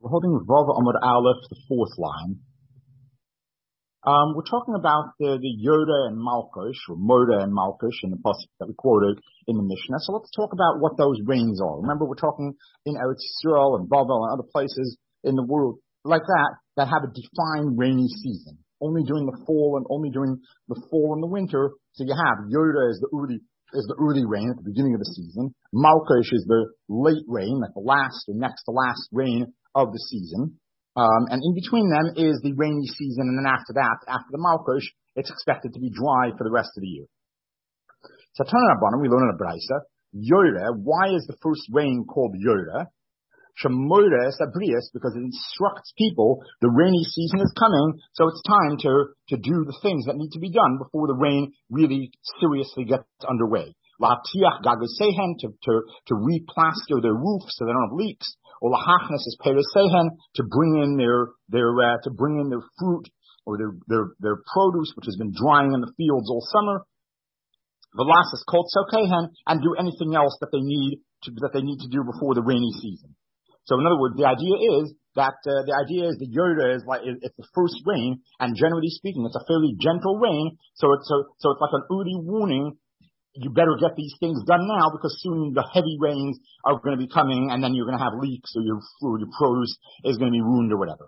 We're holding Vav Amud Aleph, the fourth line. We're talking about the Yoda and Malkush, or Moda and Malkush in the pasuk that we quoted in the Mishnah. So let's talk about what those rains are. Remember, we're talking in Eretz Yisrael and Babel and other places in the world like that have a defined rainy season, only during the fall and the winter. So you have Yoda is the early rain at the beginning of the season. Malkush is the late rain, like the last or next to last rain of the season. And in between them is the rainy season, and then after that, after the Malkush, it's expected to be dry for the rest of the year. So Tana Rabbanan, we learn in a Braisa, Yoda, why is the first rain called Yoda? Shemoda Sabrius, because it instructs people the rainy season is coming, so it's time to do the things that need to be done before the rain really seriously gets underway. La'tiach gagasehen, to replaster their roofs so they don't have leaks. Or lahachnes is perisehen, to bring in their fruit or their produce, which has been drying in the fields all summer. Velas is called sokehen, and do anything else that they need to do before the rainy season. So in other words, the idea is that the Yoda is it's the first rain, and generally speaking, it's a fairly gentle rain. So it's like an early warning. You better get these things done now, because soon the heavy rains are going to be coming, and then you're going to have leaks, or your produce is going to be ruined or whatever.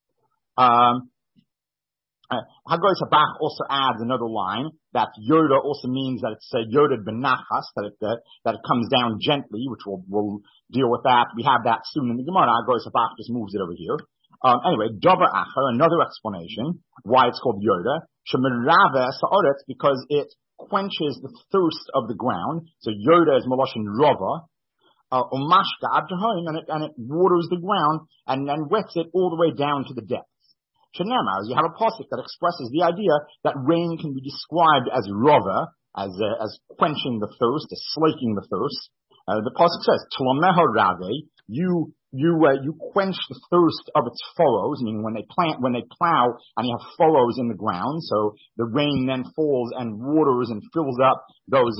Hagoy Sabach also adds another line that Yoda also means that it's Yoda benachas, that it comes down gently, which we'll deal with that. We have that soon in the Gemara. Hagoy Sabach just moves it over here. Anyway, Dover Acher, another explanation why it's called Yoda. Shemirave Sa'oretz, because it quenches the thirst of the ground. So Yoda is Maloshin Rova. Umashka Abdahim, and it waters the ground and then wets it all the way down to the depths. Shenema, you have a pasuk that expresses the idea that rain can be described as Rova, as quenching the thirst, as slaking the thirst. The pasuk says, Tlomeho Rave, you quench the thirst of its furrows, meaning when they plow and you have furrows in the ground, so the rain then falls and waters and fills up those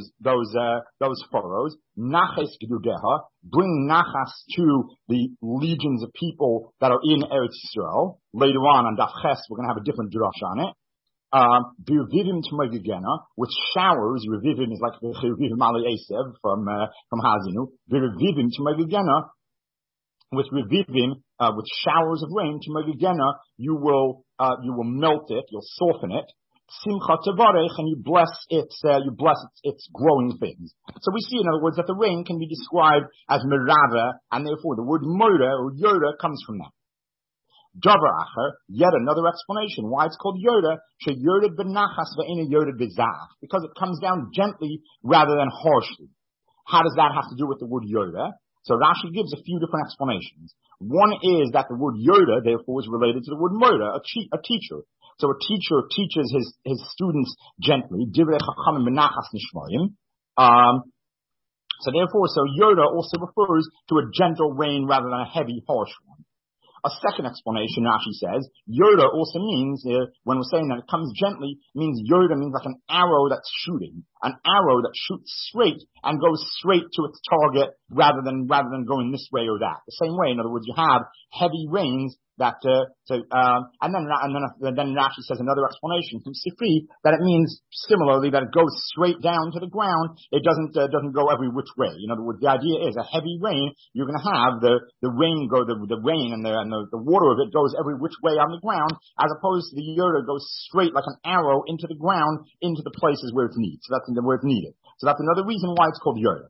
furrows. Naches gedudeha, bring nachas to the legions of people that are in Eretz Yisrael. Later on Daf Ches, we're going to have a different drush on it. Birvivim Tmagigena, with showers. Revivim is like the Revivim Ali Esev from Hazinu. Birvivim Tmagigena, with revivim, with showers of rain, Tmagigena, you will melt it, you'll soften it. Simcha Tavarech, and you bless its growing things. So we see, in other words, that the rain can be described as merava, and therefore the word moda or yoda comes from that. Davar Acher, yet another explanation why it's called Yoda. She Yoda benachas ve'ena Yoda bezach, because it comes down gently rather than harshly. How does that have to do with the word Yoda? So Rashi gives a few different explanations. One is that the word Yoda, therefore, is related to the word Moda, a teacher. So a teacher teaches his students gently. Divrei chachamim benachas nishmayim. So Yoda also refers to a gentle rain rather than a heavy, harsh one. A second explanation, Rashi says, Yoda also means, when we're saying that it comes gently, means Yoda means like an arrow that's shooting. An arrow that shoots straight and goes straight to its target rather than going this way or that. The same way, in other words, you have heavy rains that, and then Rashi says another explanation from Sifri that it means similarly that it goes straight down to the ground. It doesn't go every which way. In other words, the idea is a heavy rain, you're going to have the rain and the water of it goes every which way on the ground, as opposed to the Yoda goes straight like an arrow into the ground, into the places where it's needed. So that's where it's needed. So that's another reason why it's called Yoda.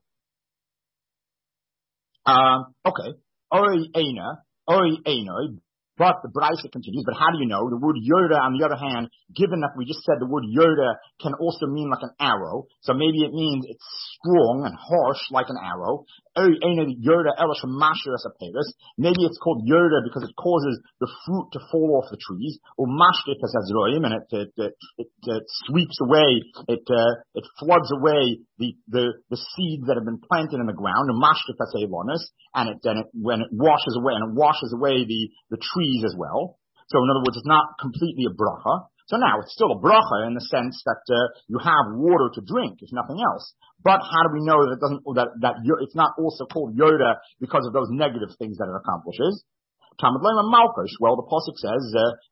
Okay. Ori Einoi. But the Braisa continues, but how do you know? The word Yoda, on the other hand, given that we just said the word Yoda can also mean like an arrow, so maybe it means it's strong and harsh like an arrow. Maybe it's called Yoda because it causes the fruit to fall off the trees, or mashkekas azroim, and it sweeps away, it floods away the seeds that have been planted in the ground, or mashkekas elonis, and when it washes away the trees as well. So in other words, it's not completely a bracha. So now it's still a bracha in the sense that you have water to drink, if nothing else. But how do we know that it's not also called Yoda because of those negative things that it accomplishes? Talmud Lema Malkush. Well, the pasuk says,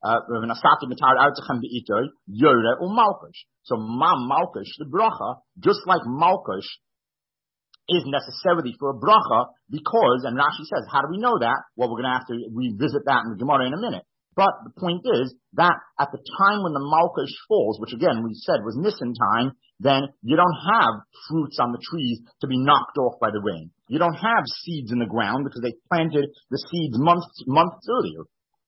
Yore or Malkush. So Malkush, the bracha, just like Malkush is necessarily for a bracha, because, and Rashi says, how do we know that? Well, we're going to have to revisit that in the Gemara in a minute. But the point is that at the time when the Malkush falls, which again we said was Nisan time, then you don't have fruits on the trees to be knocked off by the rain. You don't have seeds in the ground because they planted the seeds months earlier.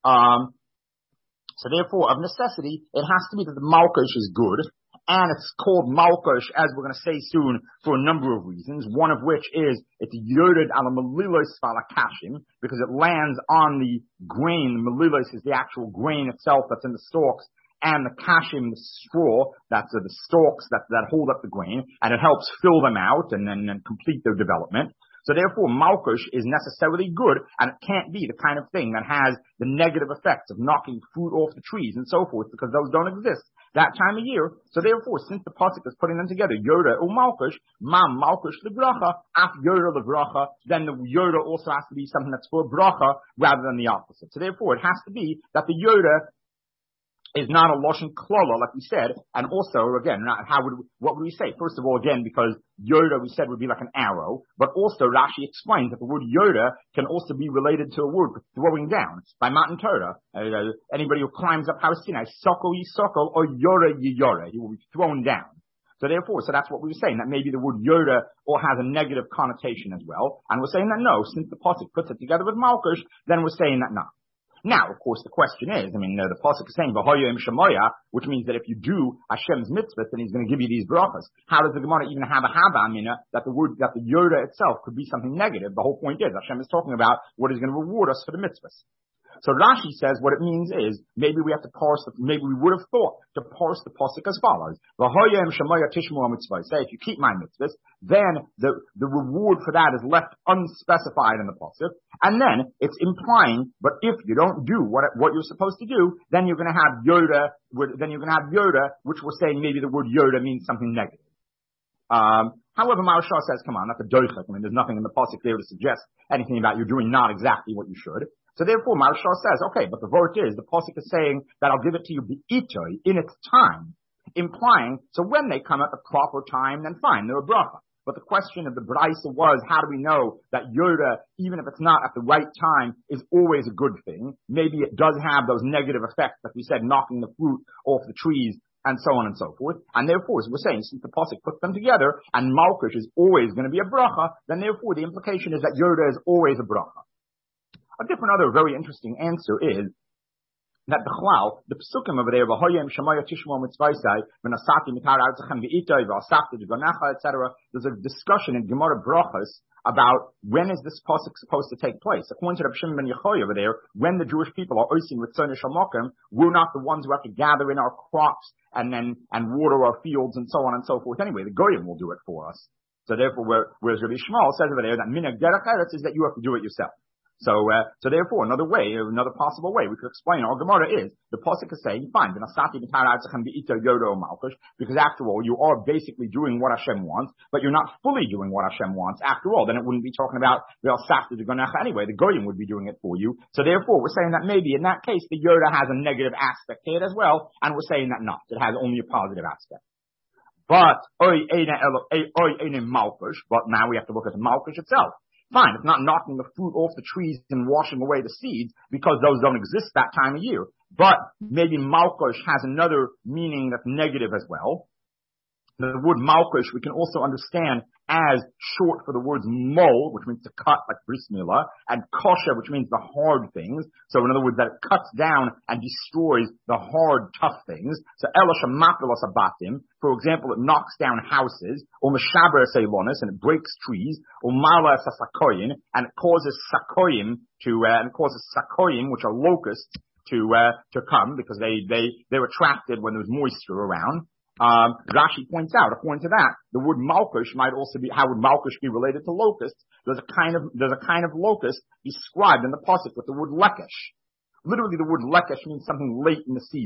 So therefore, of necessity, it has to be that the Malkush is good. And it's called Malkush, as we're going to say soon, for a number of reasons. One of which is it's Yored ala Melilos Falakashim, because it lands on the grain. The Melilos is the actual grain itself that's in the stalks, and the Kashim, the straw, that's the stalks that hold up the grain, and it helps fill them out and then complete their development. So therefore, Malkush is necessarily good, and it can't be the kind of thing that has the negative effects of knocking fruit off the trees and so forth, because those don't exist that time of year. So therefore, since the pasuk is putting them together, Yoda or Malkush, Malkush lebracha, af Yoda lebracha, then the Yoda also has to be something that's for a bracha rather than the opposite. So therefore, it has to be that the Yoda is not a Lashon Klala, like we said, and also, again, what would we say? First of all, again, because Yoda, we said, would be like an arrow, but also Rashi explains that the word Yoda can also be related to a word for throwing down. By Matan Torah, anybody who climbs up Har Sinai, Sokol Yisokol, or Yora Yora, he will be thrown down. So therefore, that's what we were saying, that maybe the word Yoda or has a negative connotation as well, and we're saying that no, since the pasuk puts it together with Malkush, then we're saying that no. Now, of course, the question is, the pasuk is saying, V'hoyim Shemoya, which means that if you do Hashem's mitzvahs, then He's going to give you these brachas. How does the Gemara even have a hava, that the Yoda itself could be something negative? The whole point is, Hashem is talking about what He's going to reward us for the mitzvahs. So Rashi says what it means is, maybe we would have thought to parse the pasuk as follows. V'hoyim Shemoya Tishmu HaMitzvah. Say, if you keep my mitzvahs, then the reward for that is left unspecified in the pasuk. And then it's implying, but if you don't do what you're supposed to do, then you're going to have Yoda, which we're saying maybe the word Yoda means something negative. However, Maharshal says, come on, that's a doichak. There's nothing in the pasuk there to suggest anything about you're doing not exactly what you should. So therefore, Maharshal says, okay, but the vort is, the pasuk is saying that I'll give it to you be'itoi, in its time, implying, so when they come at the proper time, then fine, they're a bracha. But the question of the Braisa was, how do we know that Yoda, even if it's not at the right time, is always a good thing? Maybe it does have those negative effects, like we said, knocking the fruit off the trees, and so on and so forth. And therefore, as we're saying, since the pasuk puts them together, and Malkush is always going to be a bracha, then therefore the implication is that Yoda is always a bracha. A different other very interesting answer is that the psukim over there, V'hoyim Shemoya Tishmu Mitzvaysai, V'nasati Mitar Arzachem V'itoi, V'asafti V'gonacha, etc. There's a discussion in Gemara Brachas about when is this pasuk supposed to take place. According to Reb Shimon ben Yechoy over there, when the Jewish people are oisin with Tzonah Shalmokim, we're not the ones who have to gather in our crops and water our fields and so on and so forth. Anyway, the Goyim will do it for us. So therefore, whereas Rabbi Shmuel says over there that Minhag Derech Eretz is that you have to do it yourself. So therefore, another possible way we could explain our Gemara is, the pasuk is saying, fine, because after all, you are basically doing what Hashem wants, but you're not fully doing what Hashem wants. After all, then it wouldn't be talking about anyway, the Goyim would be doing it for you. So therefore, we're saying that maybe in that case, the Yoda has a negative aspect to it as well, and we're saying that not. It has only a positive aspect. But now we have to look at the Malkush itself. Fine, it's not knocking the fruit off the trees and washing away the seeds, because those don't exist that time of year. But maybe Malkush has another meaning that's negative as well. The word Malkush we can also understand as short for the words mol, which means to cut, like bris milah, and kosher, which means the hard things. So in other words, that it cuts down and destroys the hard, tough things. So elasha mapilos abatim, for example, it knocks down houses, or meshaber seilonis, and it breaks trees, or mala sasakoyin, and it causes sakoyim which are locusts, to come, because they're attracted when there's moisture around. Rashi points out, according to that, the word Malkush might also be, how would Malkush be related to locusts? There's a kind of locust described in the pasuk with the word lekesh. Literally, the word lekesh means something late in the season.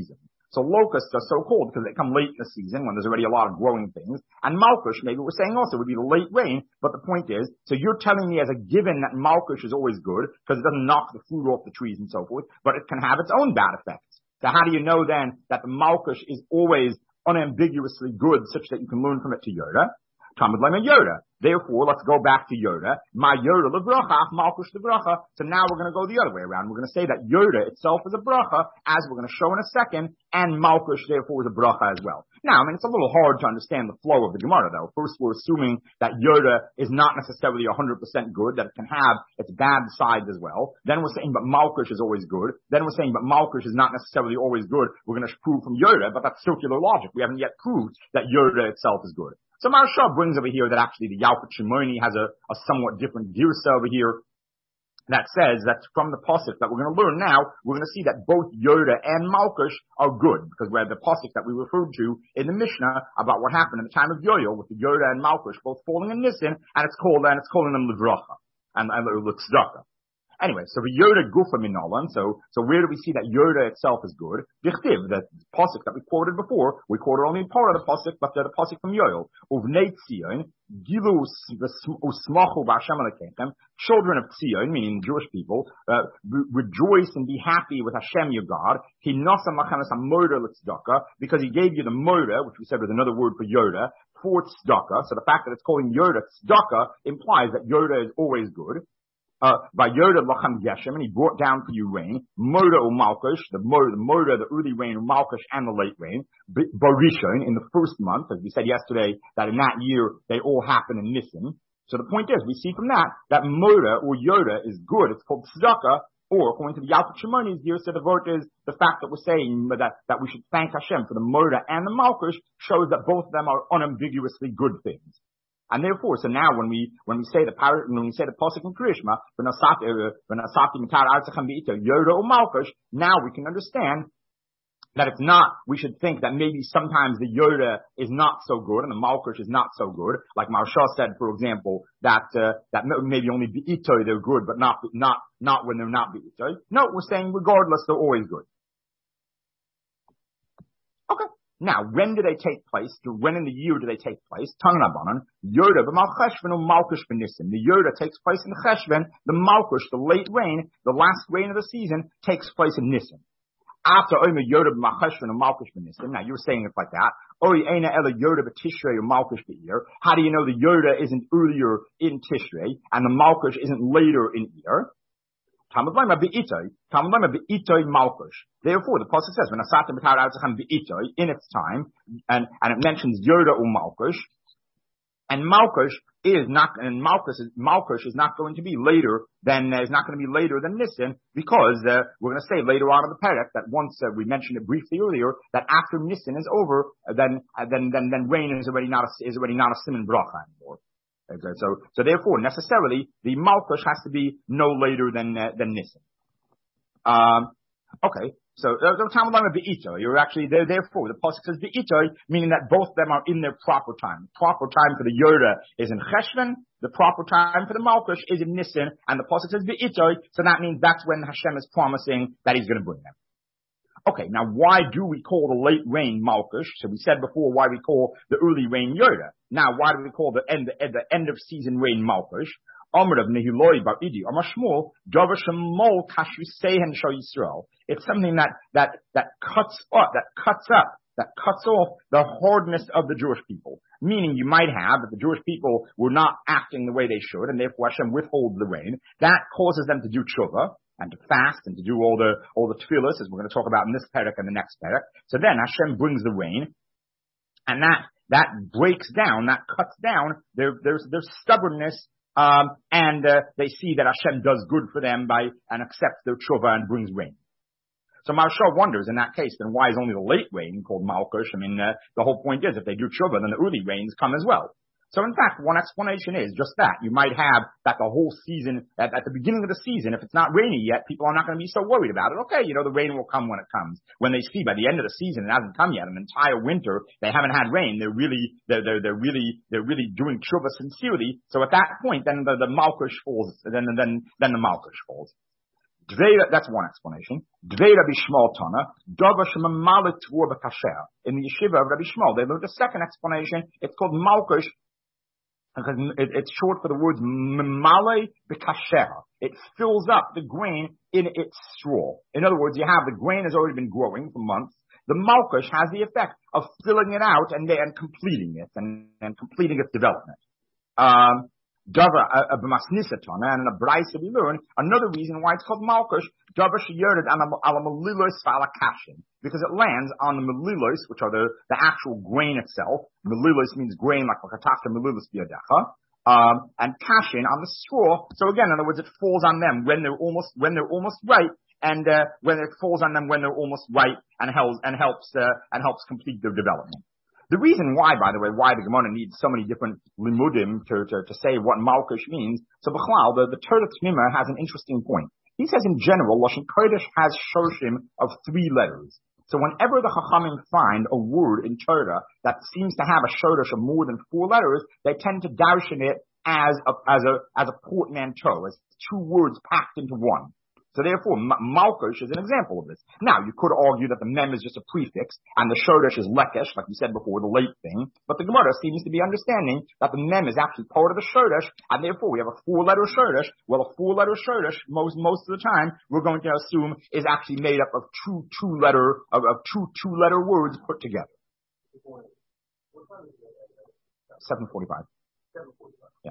So locusts are so called because they come late in the season when there's already a lot of growing things. And Malkush, maybe we're saying also, would be the late rain. But the point is, so you're telling me as a given that Malkush is always good because it doesn't knock the fruit off the trees and so forth, but it can have its own bad effects. So how do you know then that the Malkush is always unambiguously good such that you can learn from it to Yoda? Talmud Lema Yoda. Therefore, let's go back to Yoda. My Yoda lebracha, Malkush lebracha. So now we're going to go the other way around. We're going to say that Yoda itself is a bracha, as we're going to show in a second, and Malkush therefore is a bracha as well. Now, I mean, it's a little hard to understand the flow of the Gemara though. First, we're assuming that Yoda is not necessarily 100% good, that it can have its bad sides as well. Then we're saying, but Malkush is always good. Then we're saying, but Malkush is not necessarily always good. We're going to prove from Yoda, but that's circular logic. We haven't yet proved that Yoda itself is good. So Maharsha brings over here that actually the Yalkut Shimoni has a somewhat different girsa over here that says that from the pasuk that we're going to learn now, we're going to see that both Yoda and Malkush are good because we're the pasuk that we referred to in the Mishnah about what happened in the time of Yoel with the Yoda and Malkush both falling in Nisan, and it's calling them Livracha and Tzedakah. Anyway, so the Yoda Gufa Minolan, so where do we see that Yoda itself is good? Dichtiv, the pasuk that we quoted before, we quoted only part of the pasuk, but the pasuk from Yoel. Uvnei Tzion, Gilu Usmachu B'Hashem Alekechem, children of Tzion, meaning Jewish people, rejoice and be happy with Hashem your God. He nosam lachem es ha-moda l'tzedakah, because he gave you the moda, which we said was another word for Yoda, for tzedakah. So the fact that it's calling Yoda tzedakah implies that Yoda is always good. By Yoda Lacham Geshem, and he brought down for you rain, Moda or Malkush, the early rain, or Malkush, and the late rain, Barishon, in the first month, as we said yesterday, that in that year, they all happen in Nisan. So the point is, we see from that Moda or Yoda is good. It's called Tzedakah, or according to the Yalkut Shimoni's here, so the word is the fact that we're saying that we should thank Hashem for the Moda and the Malkush shows that both of them are unambiguously good things. And therefore, so now when we say the pasuk in Krishma, Yoda or Malkush, now we can understand that it's not, we should think that maybe sometimes the Yoda is not so good and the Malkush is not so good. Like Maharsha said, for example, that maybe only Be'itoy they're good, but not when they're not Be'itoy. No, we're saying regardless, they're always good. Okay. Now, when do they take place? When in the year do they take place? Tanrabanan, Yoda, the Malcheshvan or Malkush B'Nissen. The Yoda takes place in the Cheshvan, the Malkush, the late rain, the last rain of the season, takes place in Nisan. After Omer Yoda B'Malcheshvan or Malkush B'Nissen, now you're saying it like that. Ori Eina Ela Yoda B'Tishrei or Malkush B'Ir. How do you know the Yoda isn't earlier in Tishrei and the Malkush isn't later in Ir? Talmud Lema Be'itoy Malkush. Therefore, the pasuk says, "When Asatim B'Tar Arzachem Be'itoy," in its time, and it mentions Yoda or Malkush, and Malkush is not going to be later than Nisan, because we're going to say later on in the parak that once we mentioned it briefly earlier that after Nisan is over, then rain is already not a siman bracha anymore. Okay, so therefore, necessarily, the Malkush has to be no later than Nisan. Okay, so the Talmud Lema Be'itoy, you're actually there. Therefore, the pasuk says Be'itoy, meaning that both of them are in their proper time. The proper time for the Yoda is in Cheshvan. The proper time for the Malkush is in Nisan, and the pasuk says Be'itoy. So that means that's when Hashem is promising that He's going to bring them. Okay, now why do we call the late rain Malkush? So we said before why we call the early rain Yoda. Now why do we call the end of season rain Malkush? Amr of Nehiloi Bar Idi, Amar Shmuel, Davar Shemol Kashu Sehen Shal Yisrael. It's something that cuts off the hardness of the Jewish people. Meaning you might have that the Jewish people were not acting the way they should, and therefore Hashem withholds the rain. That causes them to do tshuva, and to fast, and to do all the tefillas, as we're going to talk about in this parak and the next parak. So then Hashem brings the rain, and that breaks down, that cuts down their stubbornness, and they see that Hashem does good for them and accepts their tshuva and brings rain. So Maharsha wonders, in that case, then why is only the late rain called Malkush? I mean, the whole point is if they do tshuva, then the early rains come as well. So in fact, one explanation is just that. You might have that the whole season, at the beginning of the season, if it's not rainy yet, people are not going to be so worried about it. Okay, the rain will come when it comes. When they see by the end of the season it hasn't come yet, an entire winter, they haven't had rain, they're really doing tshuva sincerely. So at that point, then the Malkush falls, then the Malkush falls. That's one explanation. Dvei Rabbi Shmuel Tana, Dover Shemamale Tvur B'Kasher. In the yeshiva of Rabbi Shmuel, they learned a second explanation. It's called Malkush, because it's short for the words Mamale B'Kasher. It fills up the grain in its straw. In other words, you have the grain has already been growing for months. The Malkush has the effect of filling it out and completing it and completing its development. Davar b'masnisatana, and in a brayso we learn another reason why it's called malkush. Davar sheyered ala melilos v'ala kashin, because it lands on the melilos, which are the actual grain itself. Melilos means grain, like katafta melilos biyadecha, and kashin on the straw. So again, in other words, it falls on them when they're almost ripe, and when it falls on them when they're almost ripe, and helps complete their development. The reason why, by the way, why the Gemara needs so many different limudim to say what malkush means, so b'chlal, the Torah Tmima has an interesting point. He says in general, Lashon Kodesh has shoshim of 3 letters. So whenever the Chachamim find a word in Torah that seems to have a shodesh of more than 4 letters, they tend to darshan it as a portmanteau, as 2 words packed into one. So therefore, malkush is an example of this. Now, you could argue that the mem is just a prefix, and the shodesh is lekesh, like you said before, the late thing. But the Gemara seems to be understanding that the mem is actually part of the shodesh, and therefore we have a 4-letter shodesh. Well, a 4-letter shodesh, most of the time, we're going to assume is actually made up of two letter words put together. 7:45. Yeah.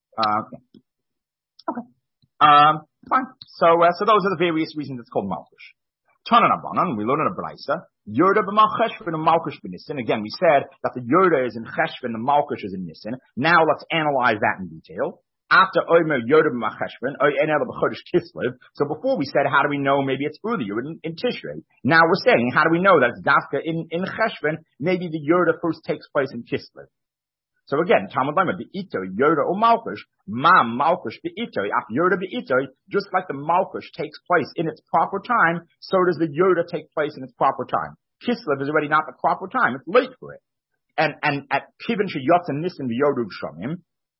Okay. Fine. So those are the various reasons it's called malkush. Tanan Abanan, we learn in a brayso, Yerda b'mal cheshvan and malkush b'nissen. Again, we said that the Yerda is in cheshvan, the malkush is in nissen. Now let's analyze that in detail. After Omer Yerda b'mal cheshvan, Enel b'chodesh Kislev. So before we said, how do we know maybe it's earlier in Tishrei? Now we're saying, how do we know that it's dafka in cheshvan? Maybe the Yerda first takes place in Kislev. So again, Talmud Lama, Be'ito, Yerda or Malkush, Malkush, Be'ito, after Yerda Be'ito, just like the Malkush takes place in its proper time, so does the Yerda take place in its proper time. Kislev is already not the proper time, it's late for it. And at Kivin Sheyotz and Nissen V'Yodu Shomim,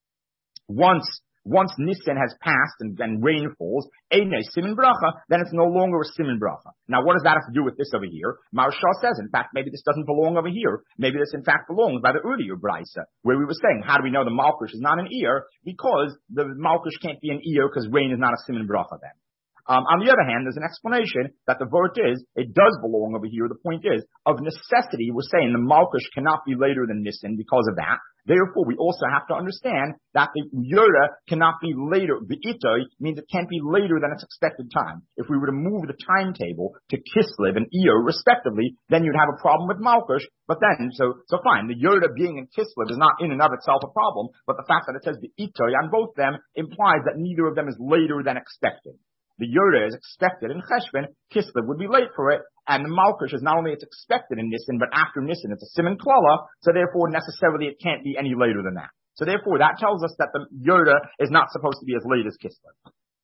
once Nissen has passed and rain falls, Einei Siman Bracha, then it's no longer a Siman Bracha. Now, what does that have to do with this over here? Maharshal says, in fact, maybe this doesn't belong over here. Maybe this, in fact, belongs by the earlier Brisa, where we were saying, how do we know the Malkush is not an ear? Because the Malkush can't be an ear because rain is not a Siman Bracha then. On the other hand, there's an explanation that the vort is, it does belong over here. The point is, of necessity, we're saying the Malkush cannot be later than Nissen because of that. Therefore, we also have to understand that the Yerda cannot be later. The Itoi means it can't be later than its expected time. If we were to move the timetable to Kislev and Iyar respectively, then you'd have a problem with Malkush. But then, so fine, the Yerda being in Kislev is not in and of itself a problem, but the fact that it says the Itoi on both of them implies that neither of them is later than expected. The Yerda is expected in Cheshvan, Kislev would be late for it, and the Malkush is not only it's expected in Nissen, but after Nissen it's a Siman Klala, so therefore necessarily it can't be any later than that. So therefore that tells us that the Yerda is not supposed to be as late as Kislev.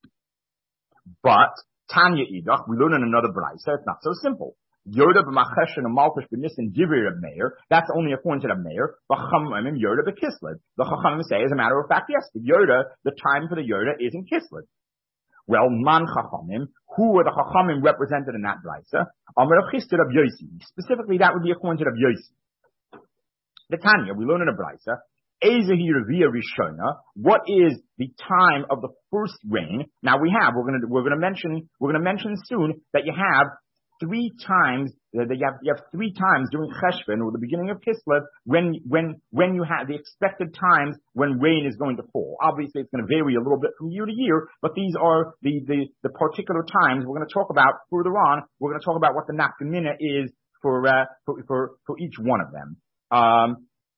But, Tanya Idach, we learn in another brayso, it's not so simple. Yerda b'macheshen and Malkush b'nissen divir of Meir, that's only according to the Meir, b'chamim Yerda b'Kislev. The Chachamim say, as a matter of fact, yes, the Yerda, the time for the Yerda is in Kislev. Well, man chachamim, who are the chachamim represented in that brayso? Amar Chisda of Yosi. Specifically, that would be according to Rav Yosi. The Tanya, we learn in a brayso, Ezehi Revia Rishona. What is the time of the first rain? Now we're gonna mention soon that you have 3 times. You have 3 times during Cheshvan or the beginning of Kislev when you have the expected times when rain is going to fall. Obviously, it's going to vary a little bit from year to year, but these are the particular times we're going to talk about further on. We're going to talk about what the nafkamina is for each one of them.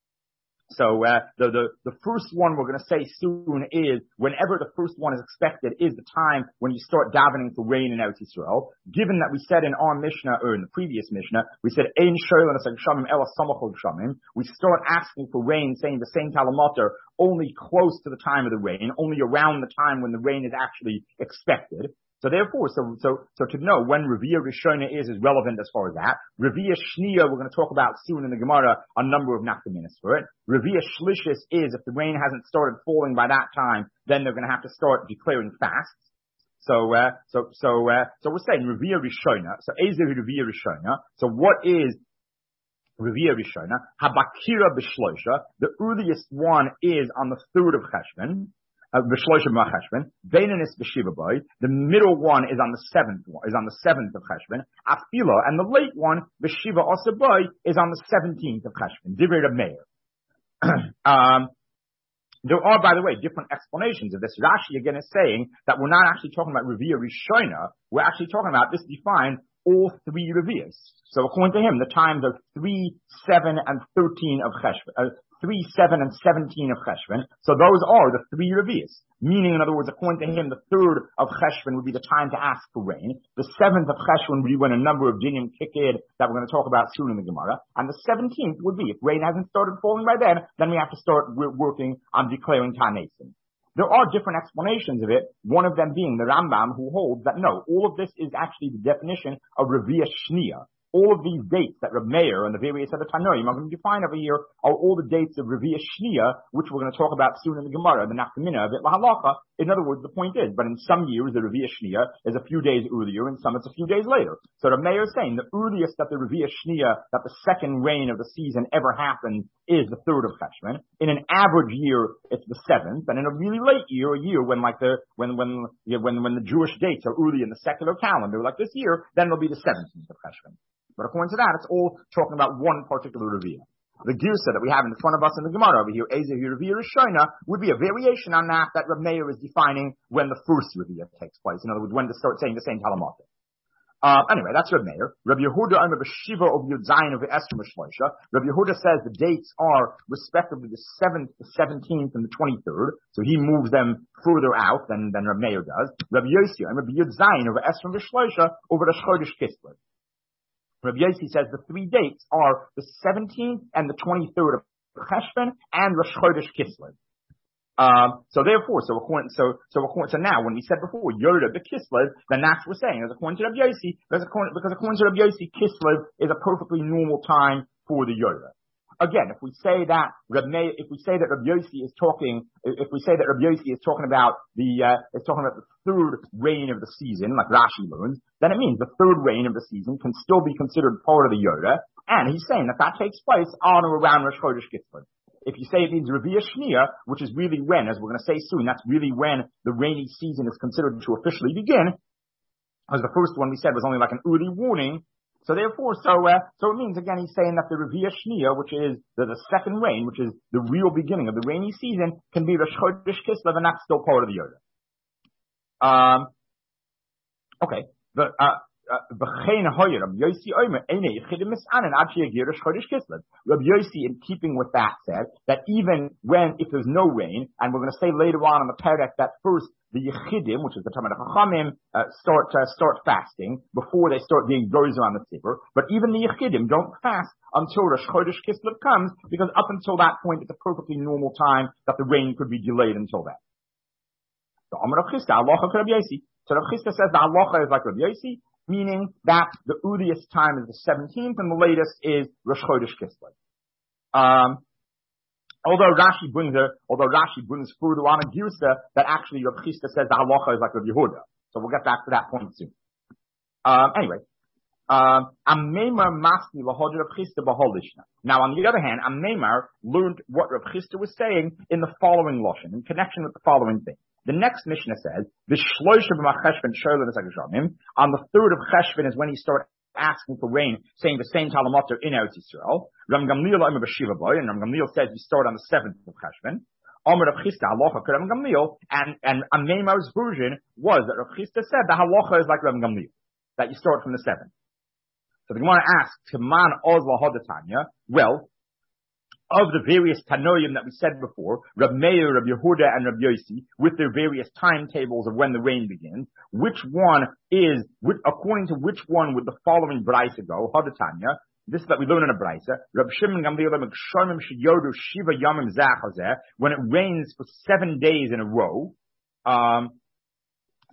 So the first one we're going to say soon is whenever the first one is expected is the time when you start davening for rain in Eretz Yisrael. Given that we said in our Mishnah or in the previous Mishnah, we said Ein Shoylan Shamim Ela Samachol Shamim. We start asking for rain, saying the same Talamater only close to the time of the rain, only around the time when the rain is actually expected. So therefore, so to know when Revia Rishona is relevant as far as that. Revia Shniya, we're going to talk about soon in the Gemara a number of nafkaminas for it. Revia Shlishis is if the rain hasn't started falling by that time, then they're going to have to start declaring fasts. we're saying Revi'ah Rishona. So Ezehu Revi'ah Rishona. So what is Revi'ah Rishona? Habakira B'Shloisha. The earliest one is on the 3rd of Cheshvan. B'Shloisha B'Cheshvan. Beinanis B'Shiva Boy. The middle one is on the 7th of Cheshvan. Afila. And the late one, B'Shiva Osaboy, is on the 17th of Cheshvan. Divrei Reb Meir. There are, by the way, different explanations of this. Rashi again is saying that we're not actually talking about Revi'ah Rishona. We're actually talking about this defines all 3 Revi'ahs. So according to him, the times are 3, 7, and 13 of Cheshvan. 3, 7, and 17 of Cheshvan. So those are the 3 Revi'ahs. Meaning, in other words, according to him, the 3rd of Cheshvan would be the time to ask for rain. The 7th of Cheshvan would be when a number of dinim kick in that we're going to talk about soon in the Gemara. And the 17th would be, if rain hasn't started falling by then we have to start working on declaring Tanesim. There are different explanations of it, one of them being the Rambam, who holds that no, all of this is actually the definition of Revi'ah Shniya. All of these dates that Reb Meir and the various other Tanoim are going to define over here are all the dates of Revi'ah Shniya, which we're going to talk about soon in the Gemara, the Nafkamina of it, Lahalacha. In other words, the point is, but in some years the Revi'ah Shniya is a few days earlier, and some it's a few days later. So Reb Meir is saying the earliest that the Revi'ah Shniya, that the second rain of the season ever happened, is the 3rd of Cheshvan. In an average year, it's the 7th, and in a really late year, a year when the Jewish dates are early in the secular calendar, like this year, then it'll be the 17th of Cheshvan. But according to that, it's all talking about one particular Revi'ah. The Girsa that we have in front of us in the Gemara over here, Ezehu Revi'ah Rishona, would be a variation on that Reb Meir is defining when the first Revi'ah takes place. In other words, when to start saying the same Talamata. Anyway, that's Reb Meir. Reb Yehuda Omer B'Shiva of Yud Zayin of Esther Mishloisha. Reb Yehuda says the dates are respectively the 7th, the 17th, and the 23rd. So he moves them further out than Reb Meir does. Reb Yossi Omer B'Yud Zayin of Esther Mishloisha over the Chodesh Kislev. Rabbi Yossi says the 3 dates are the 17th and the 23rd of Cheshvan and Rosh Chodesh Kislev. So now when we said before Yoda the Kislev, then that's what we're saying. As according to Rabbi Yossi, because according to Rabbi Yossi, Kislev is a perfectly normal time for the Yoda. Again, if we say that Rabbi Yossi is talking about the 3rd rain of the season, like Rashi learns, then it means the 3rd rain of the season can still be considered part of the Yoda, and he's saying that takes place on or around Rosh Chodesh Kislev. If you say it means Revi'ah Shniya, which is really when, as we're going to say soon, that's really when the rainy season is considered to officially begin, as the first one we said was only like an early warning. So therefore, so it means, again, he's saying that the Revi'ah Shniya, which is the second rain, which is the real beginning of the rainy season, can be Rosh Chodesh Kislev, and that's still part of the Yoda. Okay. Rabbi Yossi, in keeping with that, said that even if there's no rain, and we're going to say later on in the parak that first the Yechidim, which is the time of the Chachamim, start fasting before they start being gozer on the tzibur. But even the Yechidim don't fast until Rosh Chodesh Kislev comes, because up until that point it's a perfectly normal time that the rain could be delayed until then. So Amar Rav Chisda, halacha Rabbi Yossi. So Rav Chisda says the halacha is like Rabbi Yossi, meaning that the earliest time is the 17th and the latest is Rosh Chodesh Kislev. Although Rashi brings further on a Girsa that actually Rav Chisda says the halacha is like Rav Yehuda. So we'll get back to that point soon. Anyway. Ammemar Masni Lahodr Rav Chisda B'Holishna. Now, on the other hand, Ammemar learned what Rav Chisda was saying in the following lashon, in connection with the following thing. The next Mishnah says, on the 3rd of Cheshvan is when he started asking for rain, saying the same Talmud in Eretz Yisrael. Ram Gamliel Omer B'Shiva Boy, and Ram Gamliel says you start on the 7th of Cheshvan. Omer Rav Chisda halacha Ram Gamliel, and Ammemar's version was that Rav Chisda said the halacha is like Ram Gamliel, that you start from the 7th. So the Gemara asks, Kaman Oz Lahodatanya, well, of the various Tanoim that we said before, Reb Meir, Reb Yehuda, and Reb Yossi, with their various timetables of when the rain begins, according to which one would the following Braisa go? Hodatanya. This is that we learn in a Braisa. Reb Shimon Gamliel Shomim Sheyodu Shiva Yamim Zachazeh, when it rains for 7 days in a row.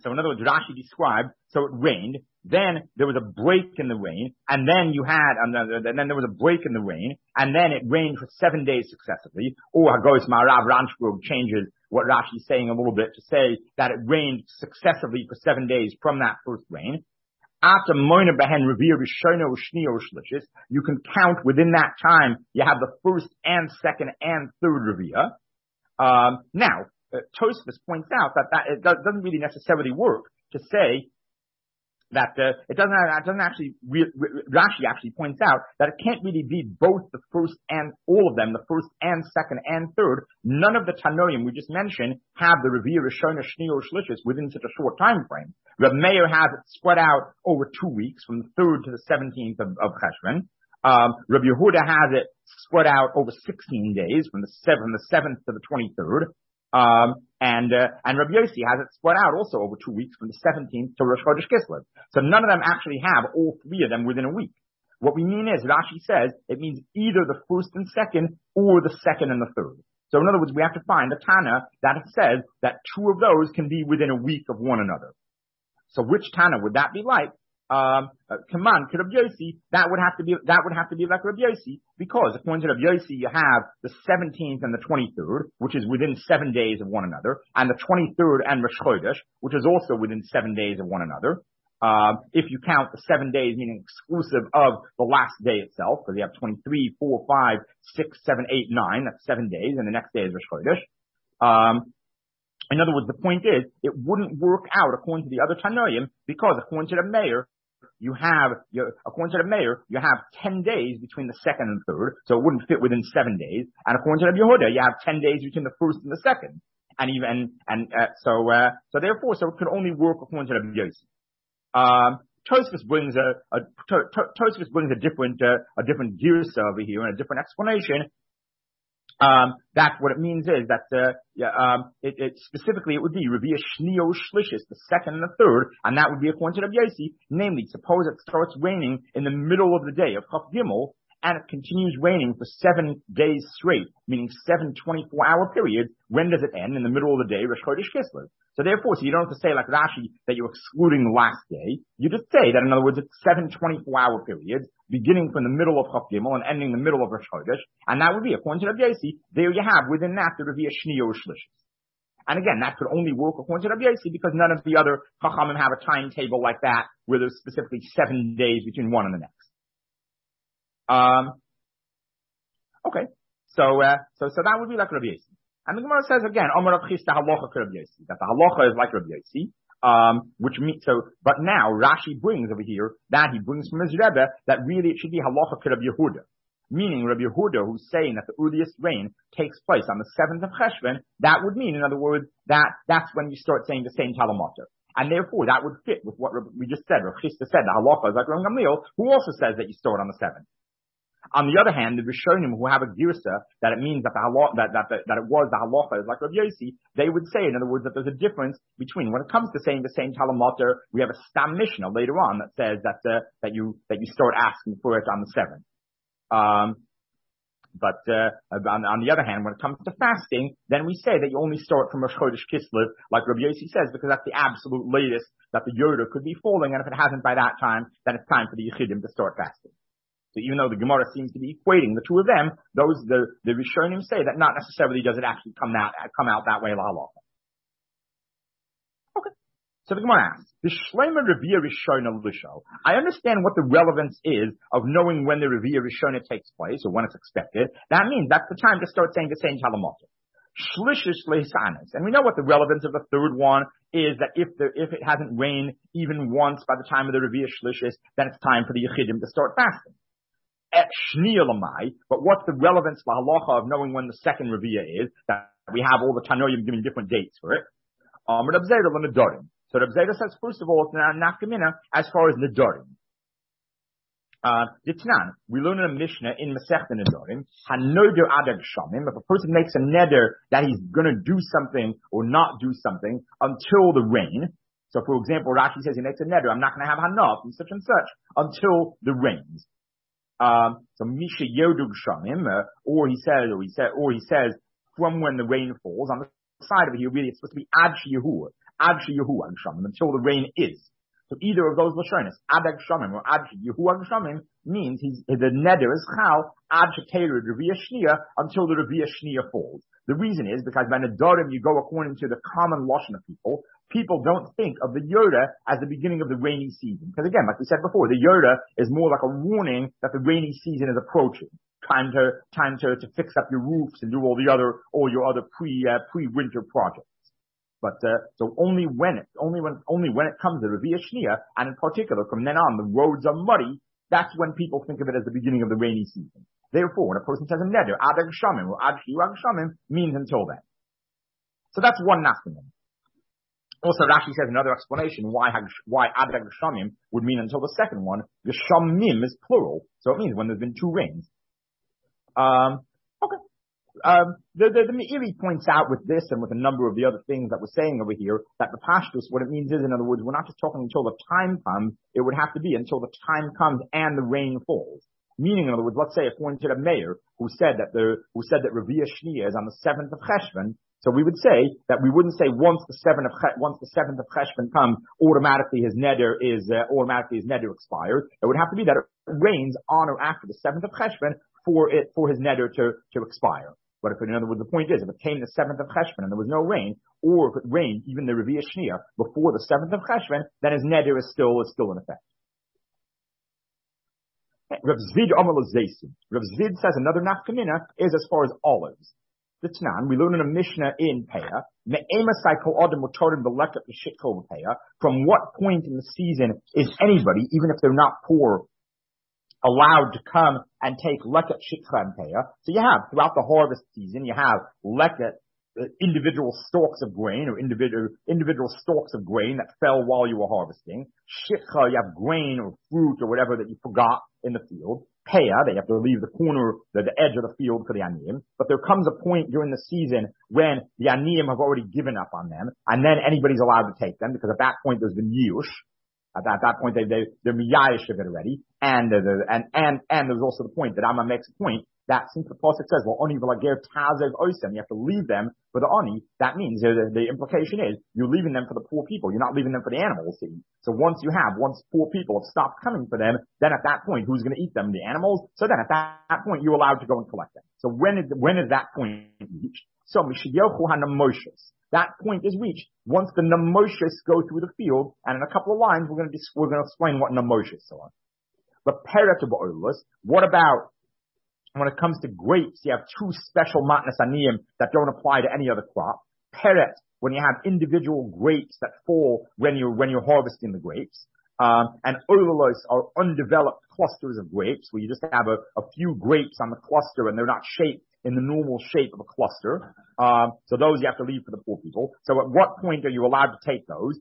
So in other words, Rashi described, so it rained, then there was a break in the rain, and then you had, and then there was a break in the rain, and then it rained for 7 days successively. Or Hagos Marav Ranchburg changes what Rashi is saying a little bit to say that it rained successively for 7 days from that first rain. After Moina Behen Revere Rishono Shnio Shlishis, you can count within that time, you have the first and second and third Revere. Now, Tosfos points out that it doesn't really necessarily work to say that it doesn't actually. Rashi actually points out that it can't really be both the first and all of them, the first and second and third. None of the Tanoim we just mentioned have the Revere Rishona Shnio Shlishis within such a short time frame. Reb Meir has it spread out over 2 weeks, from the 3rd to the 17th of Cheshvan. Reb Yehuda has it spread out over 16 days, from the 7th to the 23rd. And Rabbi Yossi has it spread out also over 2 weeks, from the 17th to Rosh Chodesh Kislev. So none of them actually have all three of them within a week. What we mean is, Rashi says, it means either the first and second, or the second and the third. So in other words, we have to find a Tana that it says that 2 of those can be within a week of one another. So which Tana would that be like? Kaman, to Rabbi Yossi, that would have to be like Rabbi Yossi, because according to Rabbi Yossi, you have the 17th and the 23rd, which is within 7 days of one another, and the 23rd and Rosh Chodesh, which is also within 7 days of one another. If you count the 7 days, meaning exclusive of the last day itself, because you have 23, 4, 5, 6, 7, 8, 9, that's 7 days, and the next day is Rosh Chodesh. In other words, the point is, it wouldn't work out according to the other Tanoim, because according to the Meir, you have 10 days between the second and third, so it wouldn't fit within 7 days. And according to the Yehuda, you have 10 days between the first and the second. So it could only work according to the Yossi. Tosfos brings a different girsa over here, and a different explanation. That what it means is that specifically it would be Revia Shnio Shlishis, the second and the third, and that would be according to Rabbi Yossi. Namely, suppose it starts raining in the middle of the day of Chaf Gimel, and it continues raining for 7 days straight, meaning 7 24-hour periods. When does it end? In the middle of the day, Rosh Chodesh Kislev. So therefore, you don't have to say like Rashi that you're excluding the last day. You just say that, in other words, it's 7 24-hour periods, beginning from the middle of Chaf Gimel and ending the middle of Rosh Chodesh. And that would be, according to Rabbi Yossi, there you have within that the Revia Shnio Shlishis. And again, that could only work according to Rabbi Yossi, because none of the other Chachamim have a timetable like that, where there's specifically 7 days between one and the next. Okay. So that would be like Rabbi Yossi. And the Gemara says again, Omer Rav Chisda halacha to Rabbi Yossi, that the halacha is like Rabbi Yossi, which means, but now Rashi brings over here, that he brings from his Rebbe, that really it should be halacha to Rabbi Yehuda. Meaning Rabbi Yehuda, who's saying that the earliest rain takes place on the 7th of Cheshvan, that would mean, in other words, that's when you start saying the same Talmud. And therefore, that would fit with what we just said. Rav Chisda said the halacha is like Rav Gamliel, who also says that you start on the 7th. On the other hand, the Rishonim who have a girsa that it means that that it was the halacha is like Rabbi Yossi, they would say, in other words, that there's a difference between when it comes to saying the same Talmud. We have a Stam Mishnah later on that says that you start asking for it on the 7th. But on the other hand, when it comes to fasting, then we say that you only start from Rosh Chodesh Kislev, like Rabbi Yossi says, because that's the absolute latest that the Yoda could be falling, and if it hasn't by that time, then it's time for the Yechidim to start fasting. So even though the Gemara seems to be equating the two of them, the Rishonim say that not necessarily does it actually come out that way, la halacha. Okay. So the Gemara asks, the Shleima Revia Rishona Lisho. I understand what the relevance is of knowing when the Revia Rishona takes place, or when it's expected. That means that's the time to start saying the same Talmud. Shlishish Leisanis. And we know what the relevance of the third one is, that if it hasn't rained even once by the time of the Revia Shlishis, then it's time for the Yechidim to start fasting. But what's the relevance for halacha of knowing when the second Revia is? That we have all the Tanoim giving different dates for it. Reb Zera l'nedarim. So Reb Zera says, first of all, it's nafkamina as far as nedarim. We learn in a Mishnah in Masechta Nedarim, hanoder adag shamim. If a person makes a neder that he's going to do something or not do something until the rain. So, for example, Rashi says he makes a neder, I'm not going to have hanaf and such until the rains. So Misha Yodug Shamim, or he says from when the rain falls. On the side of it here, really, it's supposed to be Ad Sheyahu. Ad sheyehu agshamim, until the rain is. So either of those lashonis, ad agshamim or ad sheyehu agshamim, means the neder is chal ad sheteru revia shnia until the revia shnia falls. The reason is because by nedarim you go according to the common lashon of people. People don't think of the Yoda as the beginning of the rainy season. Because again, like we said before, the Yoda is more like a warning that the rainy season is approaching. Time to fix up your roofs and do all your other pre-winter projects. But, so only when it comes to Revia Shnia, and in particular from then on the roads are muddy, that's when people think of it as the beginning of the rainy season. Therefore, when a person says a neder, ad agshamim or ad shiu agshamim, means until then. So that's one nafkamin. Also, Rashi says another explanation why ad agshamim would mean until the second one. The shamim is plural, so it means when there's been two rains. Okay. The Meiri points out with this and with a number of the other things that we're saying over here that the Pashtus, what it means is, in other words, we're not just talking until the time comes, it would have to be until the time comes and the rain falls. Meaning, in other words, let's say according to the mayor who said that Revia Shnia is on the 7th of Cheshvan, so we would say that we wouldn't say once the 7th of Cheshvan comes, automatically his neder expired. It would have to be that it rains on or after the 7th of Cheshvan for his neder to expire. But in other words, the point is, if it came the 7th of Cheshvan and there was no rain, or if it rained even the Revia Shnia before the 7th of Cheshvan, then his neder is still in effect. Rav Zvid says another nafkamina is as far as olives. The Tanan, we learn in a Mishnah in Peah, from what point in the season is anybody, even if they're not poor, allowed to come and take leket shikha and Peah? So you have, throughout the harvest season, you have leket, individual stalks of grain or individual stalks of grain that fell while you were harvesting. Shikha, you have grain or fruit or whatever that you forgot in the field. Peah, they have to leave the edge of the field for the aniyim. But there comes a point during the season when the aniyim have already given up on them, and then anybody's allowed to take them because at that point there's been yush. At that point they're miyayish of it already. And there's also the point that Amma makes a point that since the pasuk says, well, oni v'lager tazev oisem, you have to leave them for the oni, that means the implication is you're leaving them for the poor people. You're not leaving them for the animals. See? So once poor people have stopped coming for them, then at that point, who's going to eat them? The animals. So then at that point, you're allowed to go and collect them. So when is that point reached? So mishiyochu hanamoshes. That point is reached once the namoshes go through the field, and in a couple of lines, we're going to explain what namoshes are. But peret ba'olus, what about when it comes to grapes? You have two special matnas aniyim that don't apply to any other crop. Peret, when you have individual grapes that fall when you're harvesting the grapes. And olulos are undeveloped clusters of grapes where you just have a few grapes on the cluster and they're not shaped in the normal shape of a cluster. So those you have to leave for the poor people. So at what point are you allowed to take those?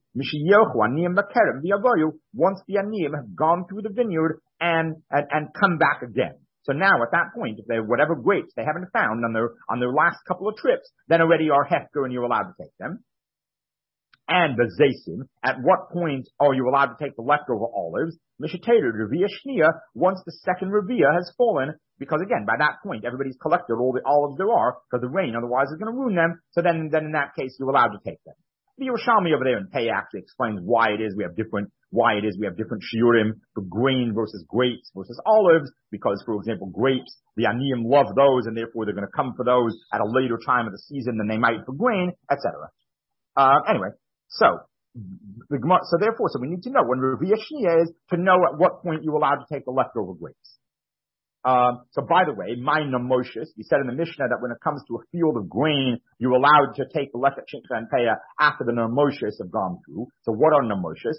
Once the aniyim have gone through the vineyard and come back again. So now at that point, if they whatever grapes they haven't found on their last couple of trips, then already are hefker and you're allowed to take them. And the zaysim, at what point are you allowed to take the leftover olives? Mishateru, Revia Shnia, once the second Revia has fallen, because again, by that point, everybody's collected all the olives there are, because the rain otherwise is going to ruin them, so then in that case, you're allowed to take them. The Yerushalmi over there in Pei actually explains why it is we have different shiurim for grain versus grapes versus olives, because, for example, grapes, the aniyim love those, and therefore they're going to come for those at a later time of the season than they might for grain, etc. Anyway. So therefore, we need to know when Revia Shnia is to know at what point you're allowed to take the leftover grapes. So by the way, my namoshes, we said in the Mishnah that when it comes to a field of grain, you're allowed to take the leket shikha and peah after the namoshes have gone through. So what are namoshes?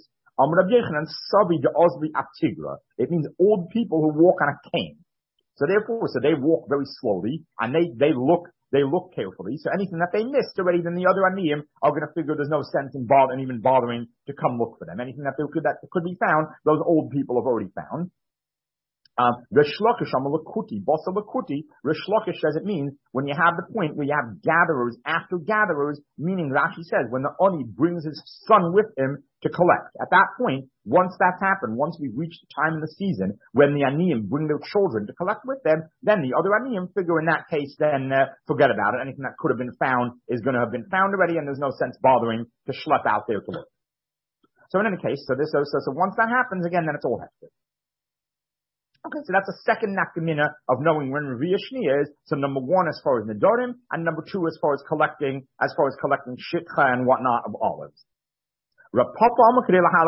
It means old people who walk on a cane. So therefore, they walk very slowly and they look carefully. So anything that they missed already, then the other aniyim are going to figure there's no sense in even bothering to come look for them. Anything that could be found, those old people have already found. Rish Lakish Amalakuti, Bosa Lakuti, Rish Lakish says it means when you have the point where you have gatherers after gatherers, meaning Rashi says when the Oni brings his son with him to collect. At that point, once that's happened, once we've reached the time in the season when the Aniyim bring their children to collect with them, then the other Aniyim figure in that case, then forget about it. Anything that could have been found is going to have been found already, and there's no sense bothering to schlep out there to look. So in any case, so once that happens, again, then it's all hectic. Okay, so that's a second nafkamina of knowing when Revi'ah Shniya is. So number one, as far as Nedorim, and number two, as far as collecting shitcha and whatnot of olives. Rav Papa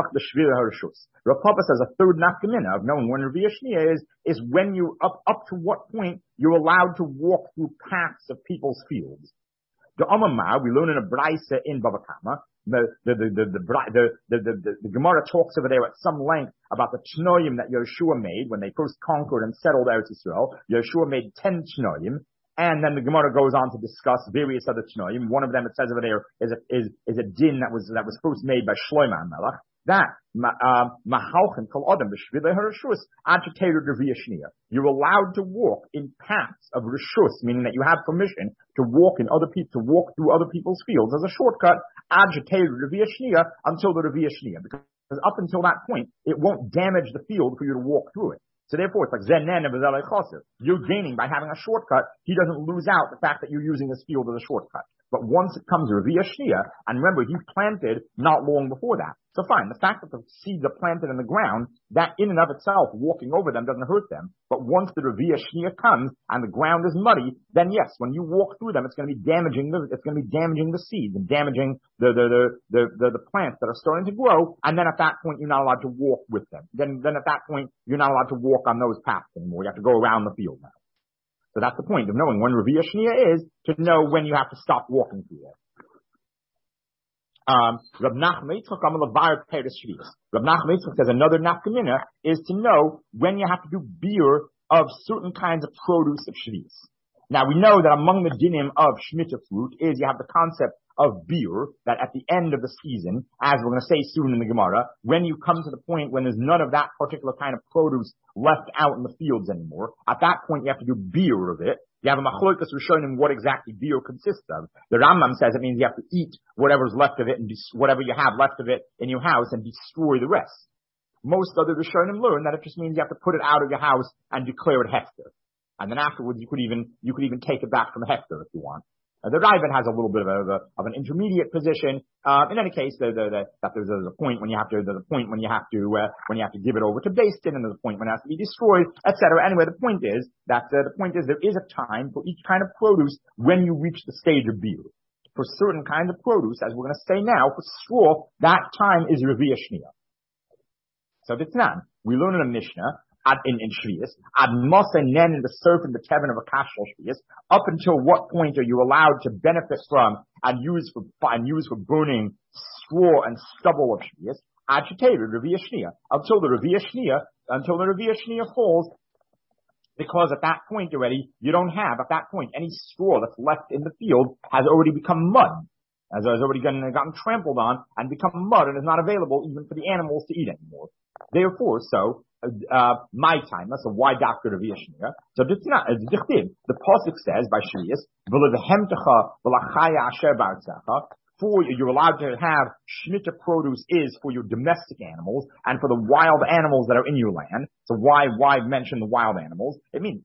says a third nafkamina of knowing when Revi'ah Shniya is when you up to what point you're allowed to walk through paths of people's fields. The Amamah, we learn in a Braisa in Bava Kama. The Gemara talks over there at some length about the Tnoim that Yeshua made when they first conquered and settled Eretz Yisrael. Yeshua made 10 Tnoim, and then the Gemara goes on to discuss various other Tnoim. One of them, it says over there, is a din that was first made by Shlomo HaMelech. That Mahalchin Kol Adam B'Shvilei HaReshus Agitated Revi'ah Shniya. You're allowed to walk in paths of Reshus, meaning that you have permission to walk through other people's fields as a shortcut. Agitated Revi'ah Shniya until the Revi'ah Shniya, because up until that point it won't damage the field for you to walk through it. So therefore, it's like Zenen and V'zelei Chaser. You're gaining by having a shortcut. He doesn't lose out the fact that you're using this field as a shortcut. But once it comes to Revi'ah Shniya, and remember, he planted not long before that. So fine, the fact that the seeds are planted in the ground, that in and of itself, walking over them doesn't hurt them. But once the Revi'ah Shniya comes and the ground is muddy, then yes, when you walk through them, it's going to be damaging the seeds and damaging the plants that are starting to grow. And then at that point, you're not allowed to walk with them. Then at that point, you're not allowed to walk on those paths anymore. You have to go around the field now. So that's the point of knowing when Revi'ah Shniya is, to know when you have to stop walking through there. Rav Nachman says another nafkamina is to know when you have to do beer of certain kinds of produce of Shvius. Now we know that among the dinim of Shemitah fruit is you have the concept of beer, that at the end of the season, as we're going to say soon in the Gemara, when you come to the point when there's none of that particular kind of produce left out in the fields anymore, at that point you have to do beer of it. You have a machlokas rishonim what exactly beer consists of. The Rambam says it means you have to eat whatever's left of it and whatever you have left of it in your house and destroy the rest. Most other rishonim learn that it just means you have to put it out of your house and declare it hefker. And then afterwards you could even take it back from hefker if you want. The Raavad has a little bit of an intermediate position. In any case, there's a point when you have to give it over to Beis Din, and there's a point when it has to be destroyed, etc. Anyway, the point is there is a time for each kind of produce when you reach the stage of beer. For certain kinds of produce, as we're going to say now, for straw, that time is Revi'ah Shniya. So Vitnan, we learn in a Mishnah, in Shvius, ad Masa Nen in the surf and the Tevin of a Kashal Shvius, up until what point are you allowed to benefit from and use for burning straw and stubble of Shvius? Agitated Revi'ah Shniya, until the Revi'ah Shniya falls, because at that point already, you don't have, at that point, any straw that's left in the field has already become mud. Has already gotten trampled on and become mud and is not available even for the animals to eat anymore. Therefore, my time, that's a why doctor of Yeshua. So it's not, the Pasuk says by Shvius, for you're allowed to have Shemitah produce is for your domestic animals and for the wild animals that are in your land. So why mention the wild animals? It means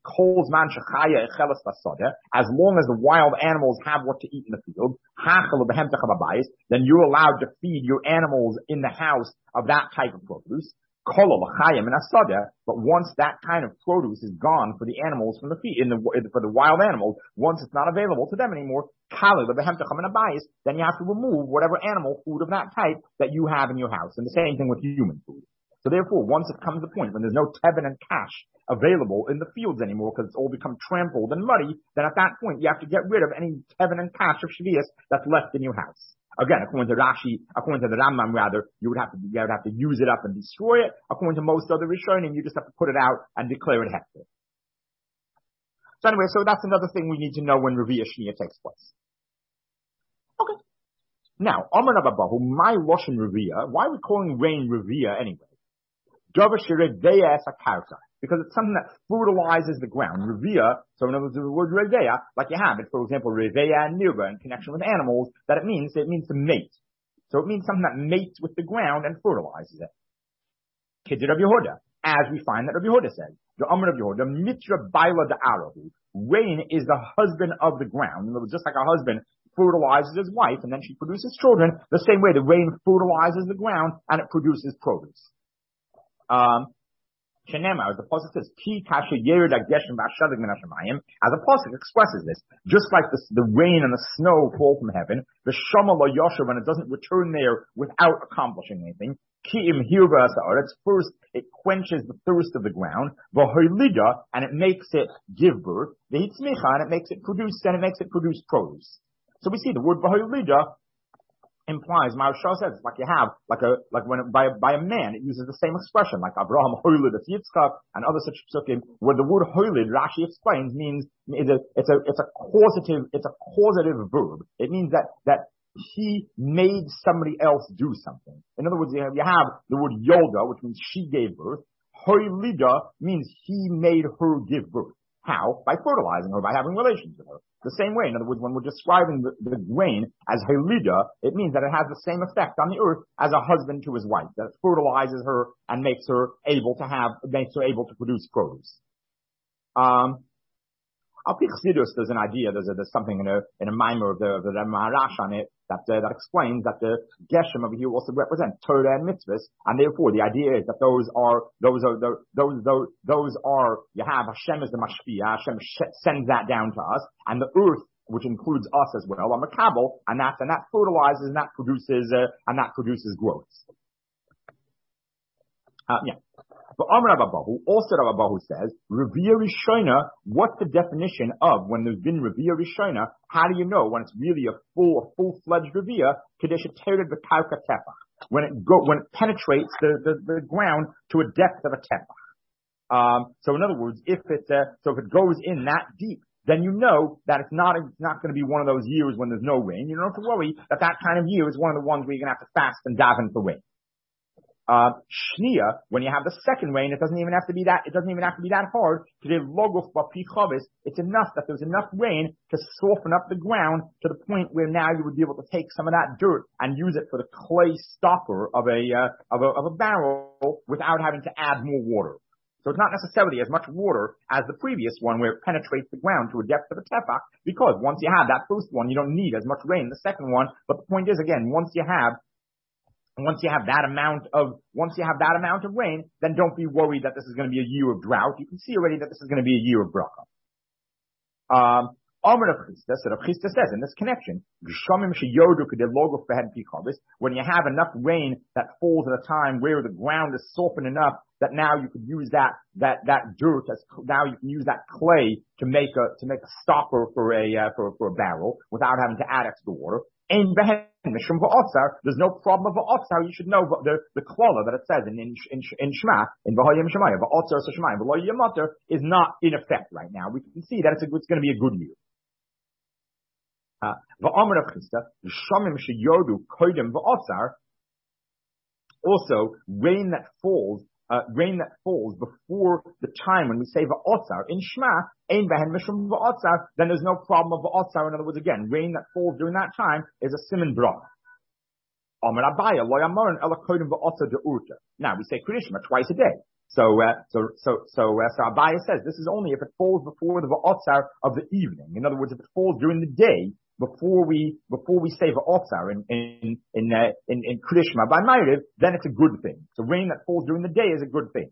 as long as the wild animals have what to eat in the field, then you're allowed to feed your animals in the house of that type of produce. But once that kind of produce is gone for the animals from the for the wild animals, once it's not available to them anymore, then you have to remove whatever animal food of that type that you have in your house. And the same thing with human food. So therefore, once it comes to the point when there's no tevin and cash available in the fields anymore because it's all become trampled and muddy, then at that point you have to get rid of any tevin and cash of Shvius that's left in your house. Again, according to the Rambam rather, you would have to use it up and destroy it. According to most other Rishonim, you just have to put it out and declare it hefker. So anyway, so that's another thing we need to know when Revi'ah Shniya takes place. Okay. Now, Amar Navabahu, my Loshen Revi'ah, why are we calling rain Revi'ah anyway? because it's something that fertilizes the ground. Revia, so in other words, the word reveya, like you have it, for example, reveya and nirva in connection with animals, that it means to mate. So it means something that mates with the ground and fertilizes it. Kidder of Yehuda, as we find that Rabbi Yehuda said, the Amr of Yehuda, mitra baila da'arahu. Rain is the husband of the ground. In other words, just like a husband fertilizes his wife and then she produces children, the same way the rain fertilizes the ground and it produces produce. Shenema, as the pasuk says, Ki kasha yered geshem v'ashadig min hashamayim, as the pasuk expresses this, just like the rain and the snow fall from heaven, the shama lo yosher, when it doesn't return there without accomplishing anything, ki im hirva ha'aretz, first it quenches the thirst of the ground, v'hoylida, and it makes it give birth, v'hitzmicha, and it makes it produce produce. So we see the word v'hoylida implies, Maharsha says, it's like you have, like when, by a man, it uses the same expression, like Abraham hoylid at Yitzchak, and other such psukim, where the word hoylid, Rashi explains, means, it's a causative verb. It means that he made somebody else do something. In other words, you have the word yolda, which means she gave birth. Hoylida means he made her give birth. How? By fertilizing her, by having relations with her. The same way, in other words, when we're describing the grain as helida, it means that it has the same effect on the earth as a husband to his wife, that it fertilizes her and makes her able to produce produce. Al pi Chassidus, there's an idea, there's something in a mimer of the Maharash on it that explains that the Geshem over here also represent Torah and mitzvahs, and therefore the idea is that those are, you have Hashem as the Mashpia, Hashem sends that down to us, and the earth, which includes us as well, are Makabel, and that fertilizes and that produces growth. But Amar Abahu, also Rav Abahu says, Revia Rishona, what's the definition of when there's been Revia Rishona? How do you know when it's really a full-fledged Revia? Kadesha Tered V'Kauka Tefach. When it penetrates the ground to a depth of a Tefach. So in other words, if it goes in that deep, then you know that it's not going to be one of those years when there's no rain. You don't have to worry that kind of year is one of the ones where you're going to have to fast and daven for rain. Shnia, when you have the second rain, it doesn't even have to be that hard. It's enough that there's enough rain to soften up the ground to the point where now you would be able to take some of that dirt and use it for the clay stopper of a barrel without having to add more water. So it's not necessarily as much water as the previous one where it penetrates the ground to a depth of a tefach, because once you have that first one, you don't need as much rain in the second one. But the point is, again, once you have that amount of rain, then don't be worried that this is going to be a year of drought. You can see already that this is going to be a year of bracha. Amar Rav Chisda, so Rav Chisda says in this connection, when you have enough rain that falls at a time where the ground is softened enough that now you could use that dirt now you can use that clay to make a stopper for a barrel without having to add extra water. There's no problem of va'otzar. You should know the klala that it says in Shema, in V'hoyim Shemayim, va'otzar Shemayim, v'lo yamater is not in effect right now. We can see that it's going to be a good year. V'amar Rav Chisda, v'shamim sheyodu kodim va'otzar, also rain that falls before the time when we say va'otzar in Shema, ein behen mishum va'otzar, then there's no problem of va'otzar. In other words, again, rain that falls during that time is a siman brach. Amar Abaya lo yamaron ela kodim va'otzar de'urta. Now we say Kriyishma twice a day. So Abaya says this is only if it falls before the va'otzar of the evening. In other words, if it falls during the day, before we say va'otzar in Kriyishma by Ma'ariv, then it's a good thing. So rain that falls during the day is a good thing.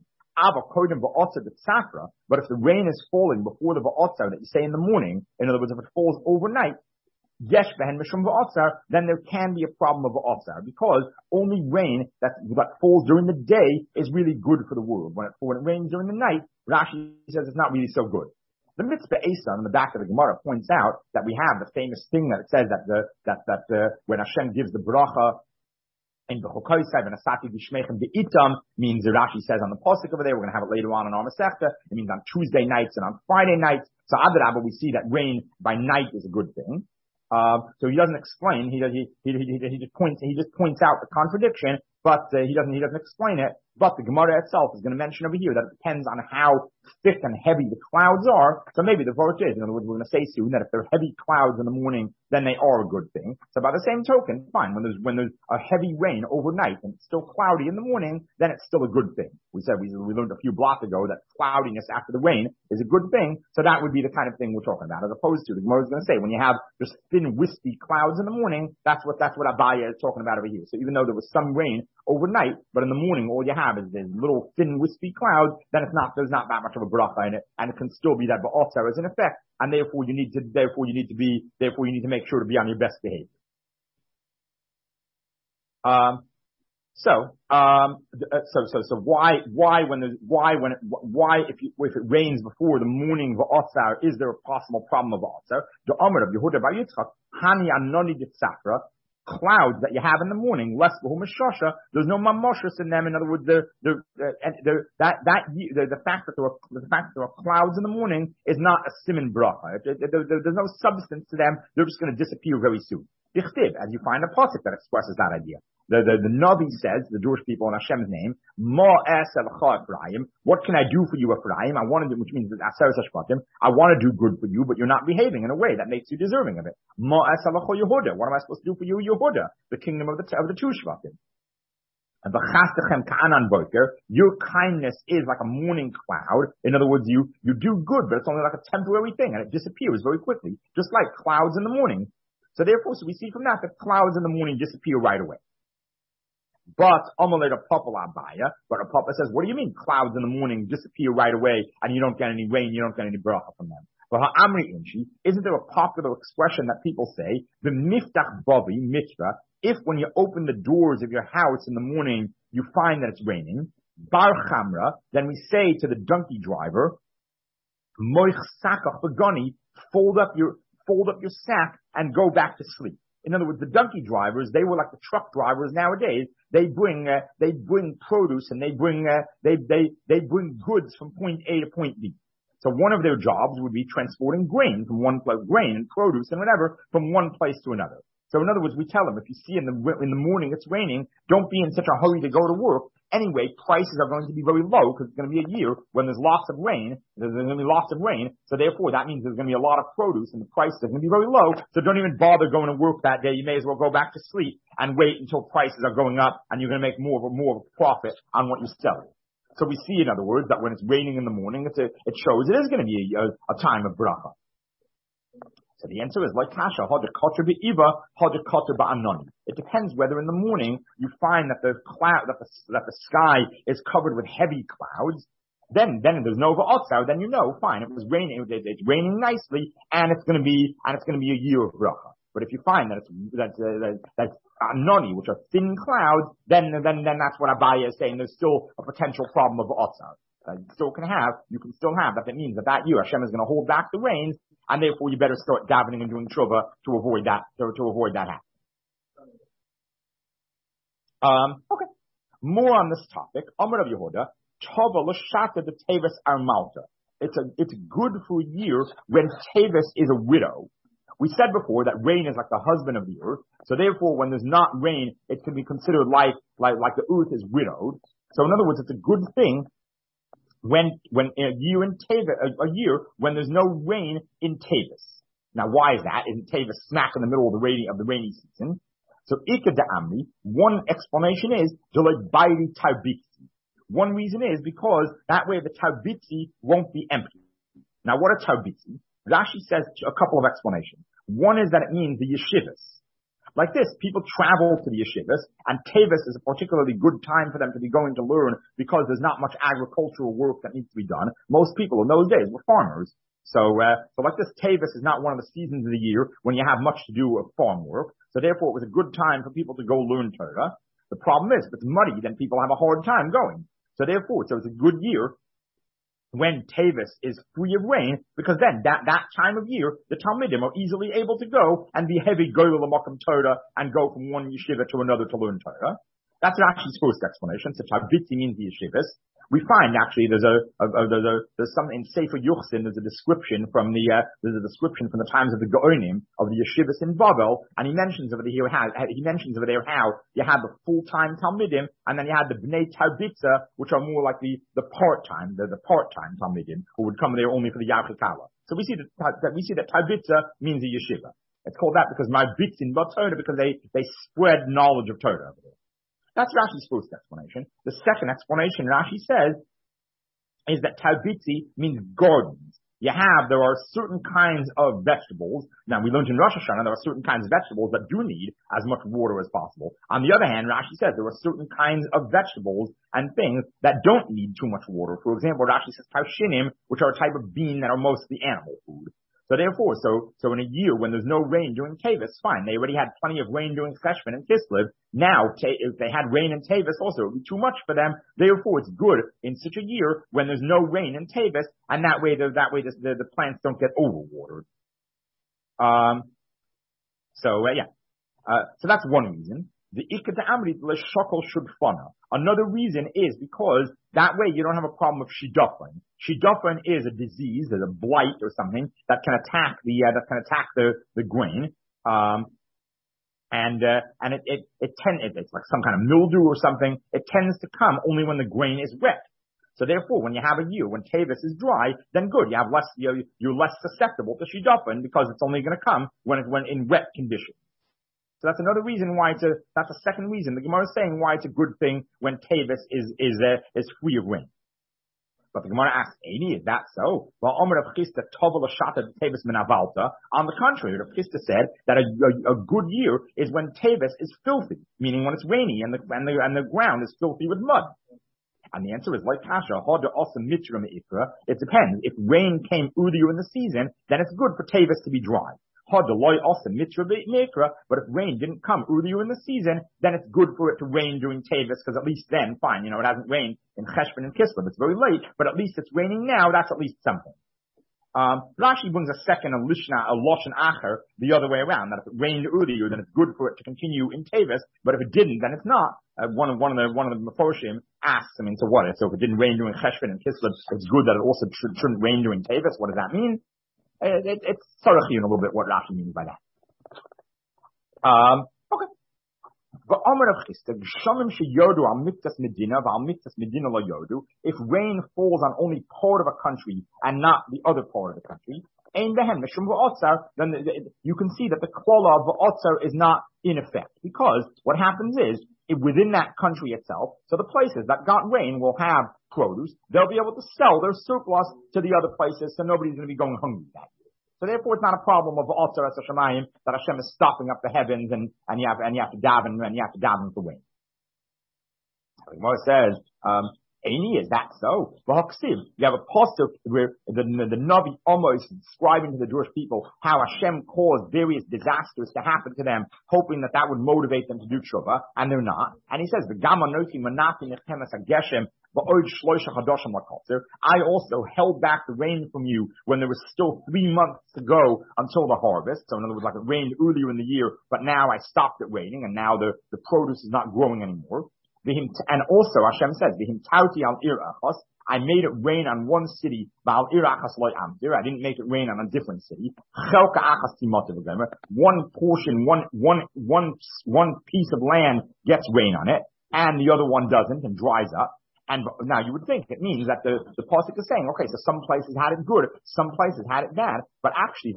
But if the rain is falling before the va'otzar that you say in the morning, in other words, if it falls overnight, yesh behen mishum va'otzar, then there can be a problem of va'otzar, because only rain that falls during the day is really good for the world. When it rains during the night, Rashi says it's not really so good. The mitzvah Asa on the back of the Gemara points out that we have the famous thing that it says that when Hashem gives the bracha in the Chokoisai, and Asati B'Shmechem Be'itam, means Rashi says on the pasuk over there, we're going to have it later on in our Masechta, it means on Tuesday nights and on Friday nights. So Adrabah, we see that rain by night is a good thing. So he doesn't explain, he just points out the contradiction But he doesn't explain it. But the Gemara itself is going to mention over here that it depends on how thick and heavy the clouds are. So maybe the verse is, in other words, we're going to say soon that if they're heavy clouds in the morning, then they are a good thing. So by the same token, fine, when there's a heavy rain overnight and it's still cloudy in the morning, then it's still a good thing. We learned a few blocks ago that cloudiness after the rain is a good thing. So that would be the kind of thing we're talking about, as opposed to the Gemara is going to say when you have just thin wispy clouds in the morning, that's what Abaya is talking about over here. So even though there was some rain overnight, but in the morning all you have is there's little thin wispy clouds, then there's not that much of a bracha in it, and it can still be that ba'otzar is in effect, and therefore you need to make sure to be on your best behavior. So why if it rains before the morning va'otzar, is there a possible problem of va'otzar? The Amar of Yehuda Bar Yitzchak, Hani Anoni Ditzafra, clouds that you have in the morning, less b'humashasha, there's no mamoshus in them. In other words, the fact that there are clouds in the morning is not a siman bracha. There's no substance to them. They're just going to disappear very soon. Dichtib, as you find a pasuk that expresses that idea. The Navi says, the Jewish people in Hashem's name, Ma esel Ephraim, what can I do for you, Ephraim? I want to do, which means I want to do good for you, but you're not behaving in a way that makes you deserving of it. Ma esel Yehuda, what am I supposed to do for you, Yehuda? The kingdom of the two Shvatim. And your kindness is like a morning cloud. In other words, you do good, but it's only like a temporary thing, and it disappears very quickly, just like clouds in the morning. So therefore, we see from that clouds in the morning disappear right away. But Amalei Papa Abaya, but a Papa says, what do you mean clouds in the morning disappear right away and you don't get any rain, you don't get any bracha from them? But Ha'amri Inchi, isn't there a popular expression that people say, the miftach bavi, mitra, if when you open the doors of your house in the morning, you find that it's raining, bar chamra, then we say to the donkey driver, moich sakach begani, fold up your sack and go back to sleep. In other words, the donkey drivers, they were like the truck drivers nowadays. They bring produce and they bring goods from point A to point B. So one of their jobs would be transporting grain from one place, grain and produce and whatever, from one place to another. So in other words, we tell them, if you see in the morning it's raining, don't be in such a hurry to go to work. Anyway, prices are going to be very low because it's going to be a year when there's lots of rain. There's going to be lots of rain. So therefore, that means there's going to be a lot of produce and the prices are going to be very low. So don't even bother going to work that day. You may as well go back to sleep and wait until prices are going up and you're going to make more of a profit on what you sell. So we see, in other words, that when it's raining in the morning, it shows it is going to be a time of bracha. So the answer is like kasha, it depends whether in the morning you find that the sky is covered with heavy clouds. Then there's no va'otzar. Then you know, fine, it was raining. It's raining nicely, and it's going to be a year of bracha. But if you find that's anoni, which are thin clouds, then that's what Abaya is saying. There's still a potential problem of va'otzar. You can still have that. That means that year Hashem is going to hold back the rains, and therefore you better start davening and doing tshuva to avoid that happening. Okay. More on this topic. Amar of Yehuda, Tova l'shata de Tevis Armalta. It's good for a year when Tevis is a widow. We said before that rain is like the husband of the earth. So therefore, when there's not rain, it can be considered like the earth is widowed. So in other words, it's a good thing when a year when there's no rain in Tevis. Now, why is that? Isn't Tevis smack in the middle of the rainy season? So Ika Amri, one explanation is Bairi Tarbitzi. One reason is because that way the Tarbitzi won't be empty. Now, what are Tarbitzi? Rashi says a couple of explanations. One is that it means the yeshivas. Like this, people travel to the yeshivas, and Tevis is a particularly good time for them to be going to learn because there's not much agricultural work that needs to be done. Most people in those days were farmers. So like this, Tevis is not one of the seasons of the year when you have much to do with farm work. So therefore, it was a good time for people to go learn Torah. The problem is, if it's muddy, then people have a hard time going. So therefore, it's a good year when Tevis is free of rain, because then that time of year, the Talmidim are easily able to go and be heavy goyel l'makom Torah and go from one yeshiva to another to learn Torah. That's Rashi's first explanation. So Tabitzi means the yeshivas. We find actually there's something in Sefer Yuchsin. There's a description from the times of the Gaonim of the yeshivas in Babel, and he mentions over there how you had the full-time Talmidim, and then you had the Bnei Tabitza, which are more like the part-time Talmidim, who would come there only for the Yachikala. So we see that Tabitza means a yeshiva. It's called that because my bitzin not Torah, because they spread knowledge of Torah over there. That's Rashi's first explanation. The second explanation Rashi says is that Tabitzi means gardens. There are certain kinds of vegetables. Now we learned in Rosh Hashanah there are certain kinds of vegetables that do need as much water as possible. On the other hand, Rashi says there are certain kinds of vegetables and things that don't need too much water. For example, Rashi says tavshinim, which are a type of bean that are mostly animal food. So therefore, so in a year when there's no rain during Tavis, fine. They already had plenty of rain during Cheshvan and Kislev. Now, if they had rain in Tavis also, it would be too much for them. Therefore, it's good in such a year when there's no rain in Tavis, and that way the plants don't get overwatered. So that's one reason. The Ikata Amrit Leshokol Shudfana. Another reason is because that way you don't have a problem of shidafan. Shidafan is a disease, there's a blight or something that can attack the grain. It's like some kind of mildew or something. It tends to come only when the grain is wet. So therefore, when you have a year when Tavis is dry, then good, you're less susceptible to shidafan because it's only going to come when in wet conditions. So that's another reason why that's a second reason. The Gemara is saying why it's a good thing when Tavis is free of rain. But the Gemara asks, Eini, is that so? Well, on the contrary, Rav Chisda said that a good year is when Tavis is filthy, meaning when it's rainy and the ground is filthy with mud. And the answer is like Kasha, it depends. If rain came earlier in the season, then it's good for Tavis to be dry. But if rain didn't come earlier in the season, then it's good for it to rain during Tavis, because at least then, fine, it hasn't rained in Cheshvan and Kislev. It's very late, but at least it's raining now. That's at least something. Rashi brings a second, a Loshen Acher, the other way around, that if it rained earlier, then it's good for it to continue in Tavis, but if it didn't, then it's not. One of the Meforshim asks, so what? So if it didn't rain during Cheshvan and Kislev, it's good that it also shouldn't rain during Tavis. What does that mean? It's Sarachiyun a little bit what Rashi means by that. Okay. If rain falls on only part of a country and not the other part of the country, then you can see that the klala of v'otzar is not in effect, because what happens is within that country itself, so the places that got rain will have produce. They'll be able to sell their surplus to the other places, so nobody's going to be going hungry that year. So therefore, it's not a problem of Otzar Es Hashemayim that Hashem is stopping up the heavens and you have to daven for rain. The Gemara says, Eini, is that so? You have a pasuk where the Navi almost describing to the Jewish people how Hashem caused various disasters to happen to them, hoping that would motivate them to do tshuva, and they're not. And he says, I also held back the rain from you when there was still 3 months to go until the harvest. So in other words, like it rained earlier in the year, but now I stopped it raining, and now the produce is not growing anymore. And also Hashem says, I made it rain on one city, I didn't make it rain on a different city. One portion, one piece of land gets rain on it, and the other one doesn't and dries up. And now you would think it means that the pasuk is saying, okay, so some places had it good, some places had it bad, but actually,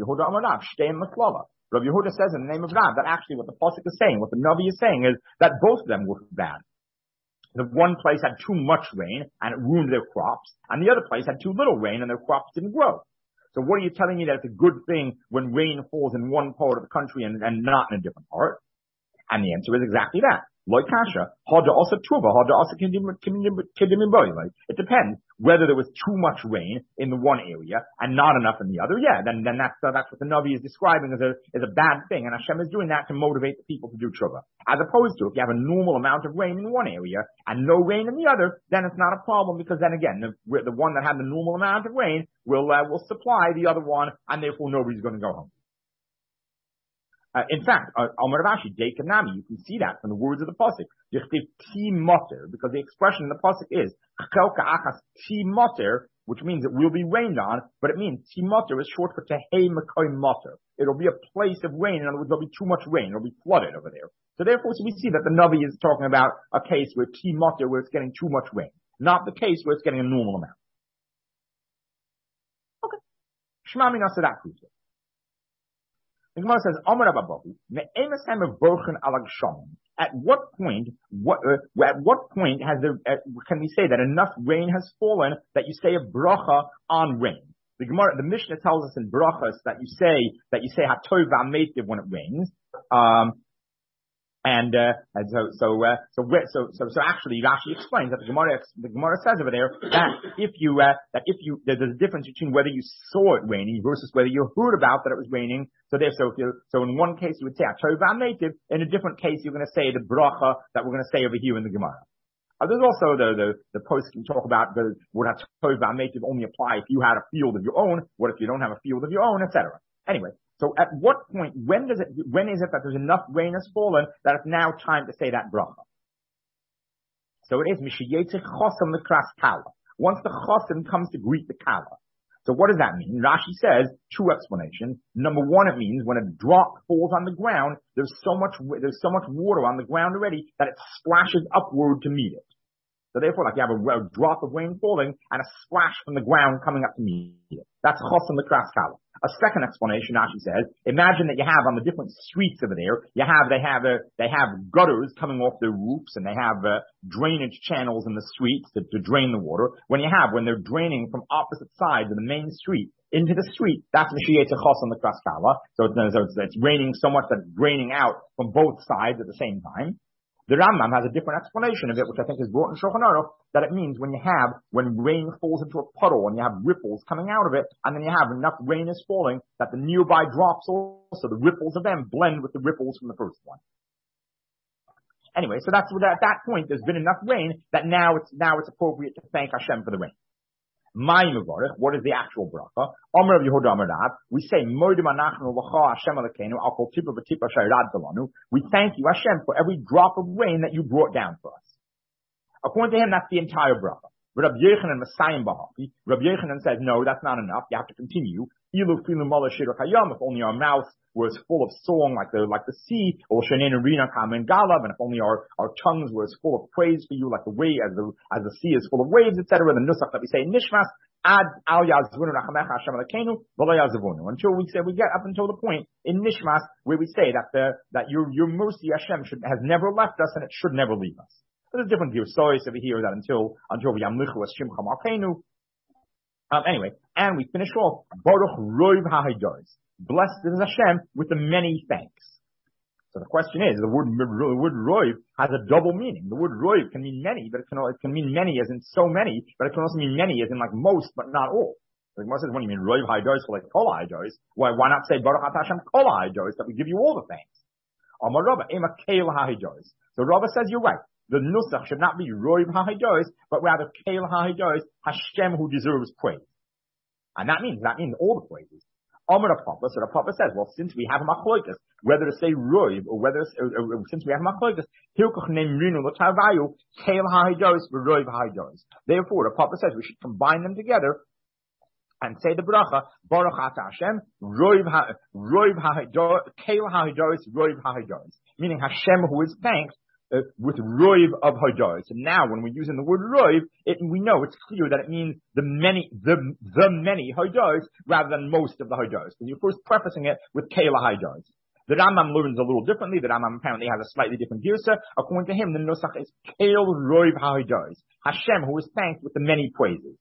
Rabbi Yehuda says in the name of God that actually what the pasuk is saying, what the Navi is saying is that both of them were bad. The one place had too much rain and it ruined their crops, and the other place had too little rain and their crops didn't grow. So what are you telling me that it's a good thing when rain falls in one part of the country and not in a different part? And the answer is exactly that. It depends whether there was too much rain in the one area and not enough in the other. Yeah, then that's what the Navi is describing as a bad thing, and Hashem is doing that to motivate the people to do tshuva. As opposed to if you have a normal amount of rain in one area and no rain in the other, then it's not a problem, because then again the one that had the normal amount of rain will supply the other one, and therefore nobody's going to go home. In fact, Amar Rashi, Dekanami, you can see that from the words of the pasuk. Ti moter, because the expression in the pasuk is chelka achas ti moter, which means it will be rained on, but it means ti moter is short for tehei makoy moter. It'll be a place of rain. In other words, there'll be too much rain. It'll be flooded over there. So therefore, we see that the Navi is talking about a case where ti moter, where it's getting too much rain, not the case where it's getting a normal amount. Okay, Shema Mina, so that proves it. The Gemara says, at what point can we say that enough rain has fallen that you say a bracha on rain? The Mishnah tells us in brachas that you say hatov v'ameitiv when it rains. So actually Rashi explains that the Gemara says over there that there's a difference between whether you saw it raining versus whether you heard about that it was raining. So in one case you would say atov v'ameitiv, in a different case you're going to say the bracha that we're going to say over here in the Gemara. There's also the post can talk about would atov v'ameitiv only apply if you had a field of your own. What if you don't have a field of your own, etc. Anyway. So at what point, when is it that there's enough rain has fallen that it's now time to say that bracha? So it is Mishiyetich Chosim L'Kras Kala. Once the Chosim comes to greet the Kala. So what does that mean? Rashi says, two explanations. Number one, it means when a drop falls on the ground, there's so much water on the ground already that it splashes upward to meet it. So therefore, like you have a drop of rain falling and a splash from the ground coming up to meet it. That's Chosim L'Kras Kala. A second explanation, Rashi says, imagine that you have on the different streets over there, they have gutters coming off their roofs and they have drainage channels in the streets to drain the water. When they're draining from opposite sides of the main street into the street, that's Mishiyetich Chosim L'Kras Kala. So it's raining so much that it's draining out from both sides at the same time. The Rambam has a different explanation of it, which I think is brought in Shulchan Aruch, that it means when rain falls into a puddle and you have ripples coming out of it, and then you have enough rain is falling that the nearby drops also, the ripples of them blend with the ripples from the first one. Anyway, so that's at that point there's been enough rain that now it's appropriate to thank Hashem for the rain. What is the actual bracha? Amar of Yehuda Amar Rav, we say, we thank you, Hashem, for every drop of rain that you brought down for us. According to him, that's the entire bracha. Rabbi Yochanan says, no, that's not enough. You have to continue. If only our mouth was full of song like the sea, or and if only our tongues were as full of praise for you like the way as the sea is full of waves, etc. The nusach that we say in Nishmas, until we get up until the point in Nishmas where we say that your mercy Hashem has never left us and it should never leave us. There's a different view. Stories over here that until we yamlichu as shimcha malkeinu. Anyway, and we finish off Baruch Roiv HaHadoros. Blessed is Hashem with the many thanks. So the question is, the word Roiv has a double meaning. The word Roiv can mean many, but it can mean many as in so many, but it can also mean many as in like most, but not all. The Gemara says, when you mean Roiv HaHadoros for like Kol HaHadoros, why not say Baruch Atah Hashem Kol HaHadoros, that we give you all the thanks? Amar Rava, Ema Keil HaHadoros. So Rava says you're right. The nusach should not be Roiv HaHadoros, but rather Keil HaHadoros, Hashem who deserves praise. And that means all the praises. Amar Papa, so the Papa says, well, since we have a machlokas, whether to say Roiv or since we have a machlokas, Hilkoch Nemrinu L'Tavayu, Keil HaHadoros, Roiv HaHadoros. Therefore, the Papa says we should combine them together and say the bracha, Baruch Atah Hashem, Roiv HaHadoros, Keil HaHadoros, Roiv HaHadoros. Meaning Hashem who is thanked, with Roiv of Hadoros. And now when we're using the word Roiv, we know it's clear that it means the many Hadoros rather than most of the Hadoros. Because you're first prefacing it with Keila Hadoros. The Rambam learns a little differently. The Rambam apparently has a slightly different girsa. According to him, the Nusach is Keil Roiv HaHadoros. Hashem who is thanked with the many praises.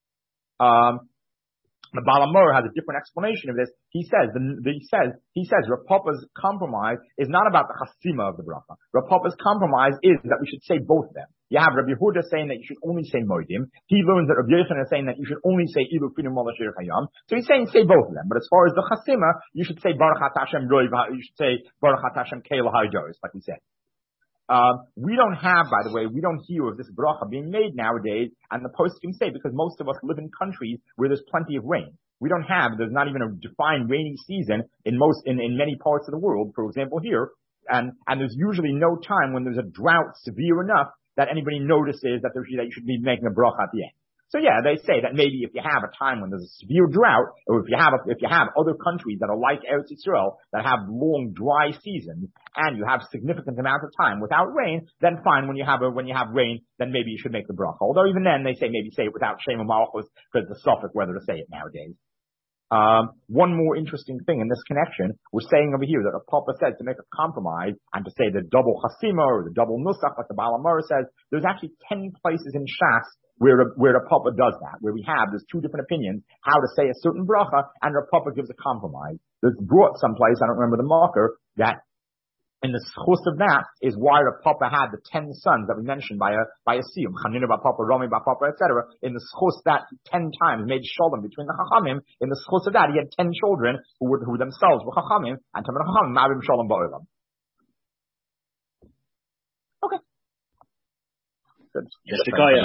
The Baal HaMaor has a different explanation of this. He says Rav Papa's compromise is not about the chasima of the bracha. Rav Papa's compromise is that we should say both of them. You have Rabbi Yehuda saying that you should only say moedim. He learns that Rabbi Yochanan is saying that you should only say ilu finu malashir hayam. So he's saying say both of them. But as far as the chasima, you should say Baruch Atah Hashem Roiv. You should say Baruch Atah Hashem Keil HaHadoros, like we said. We don't hear of this bracha being made nowadays, and the post can say because most of us live in countries where there's plenty of rain. there's not even a defined rainy season in many parts of the world, for example here, and there's usually no time when there's a drought severe enough that anybody notices that you should be making a bracha at the end. So yeah, they say that maybe if you have a time when there's a severe drought, or if you have other countries that are like Eretz Yisrael that have long dry seasons, and you have significant amount of time without rain, then fine. When you have rain, then maybe you should make the bracha. Although even then, they say maybe say it without Shem Malchus because it's a suffix whether to say it nowadays. One more interesting thing in this connection, we're saying over here that a Papa said to make a compromise and to say the double chasima or the double nusach, like the Baal HaMaor says, there's actually 10 places in Shas where the Papa does that, where there's two different opinions how to say a certain bracha, and the Papa gives a compromise. There's brought someplace, I don't remember the marker, that in the schus of that is why the Papa had the 10 sons that we mentioned by a siyum, Chanina bar Papa, Romi bar Papa, etc. In the schus that 10 times made shalom between the Chachamim. In the schus of that, he had 10 children who themselves were Chachamim, and Tamid Chachamim ma'avim shalom ba'olam. Okay. Good.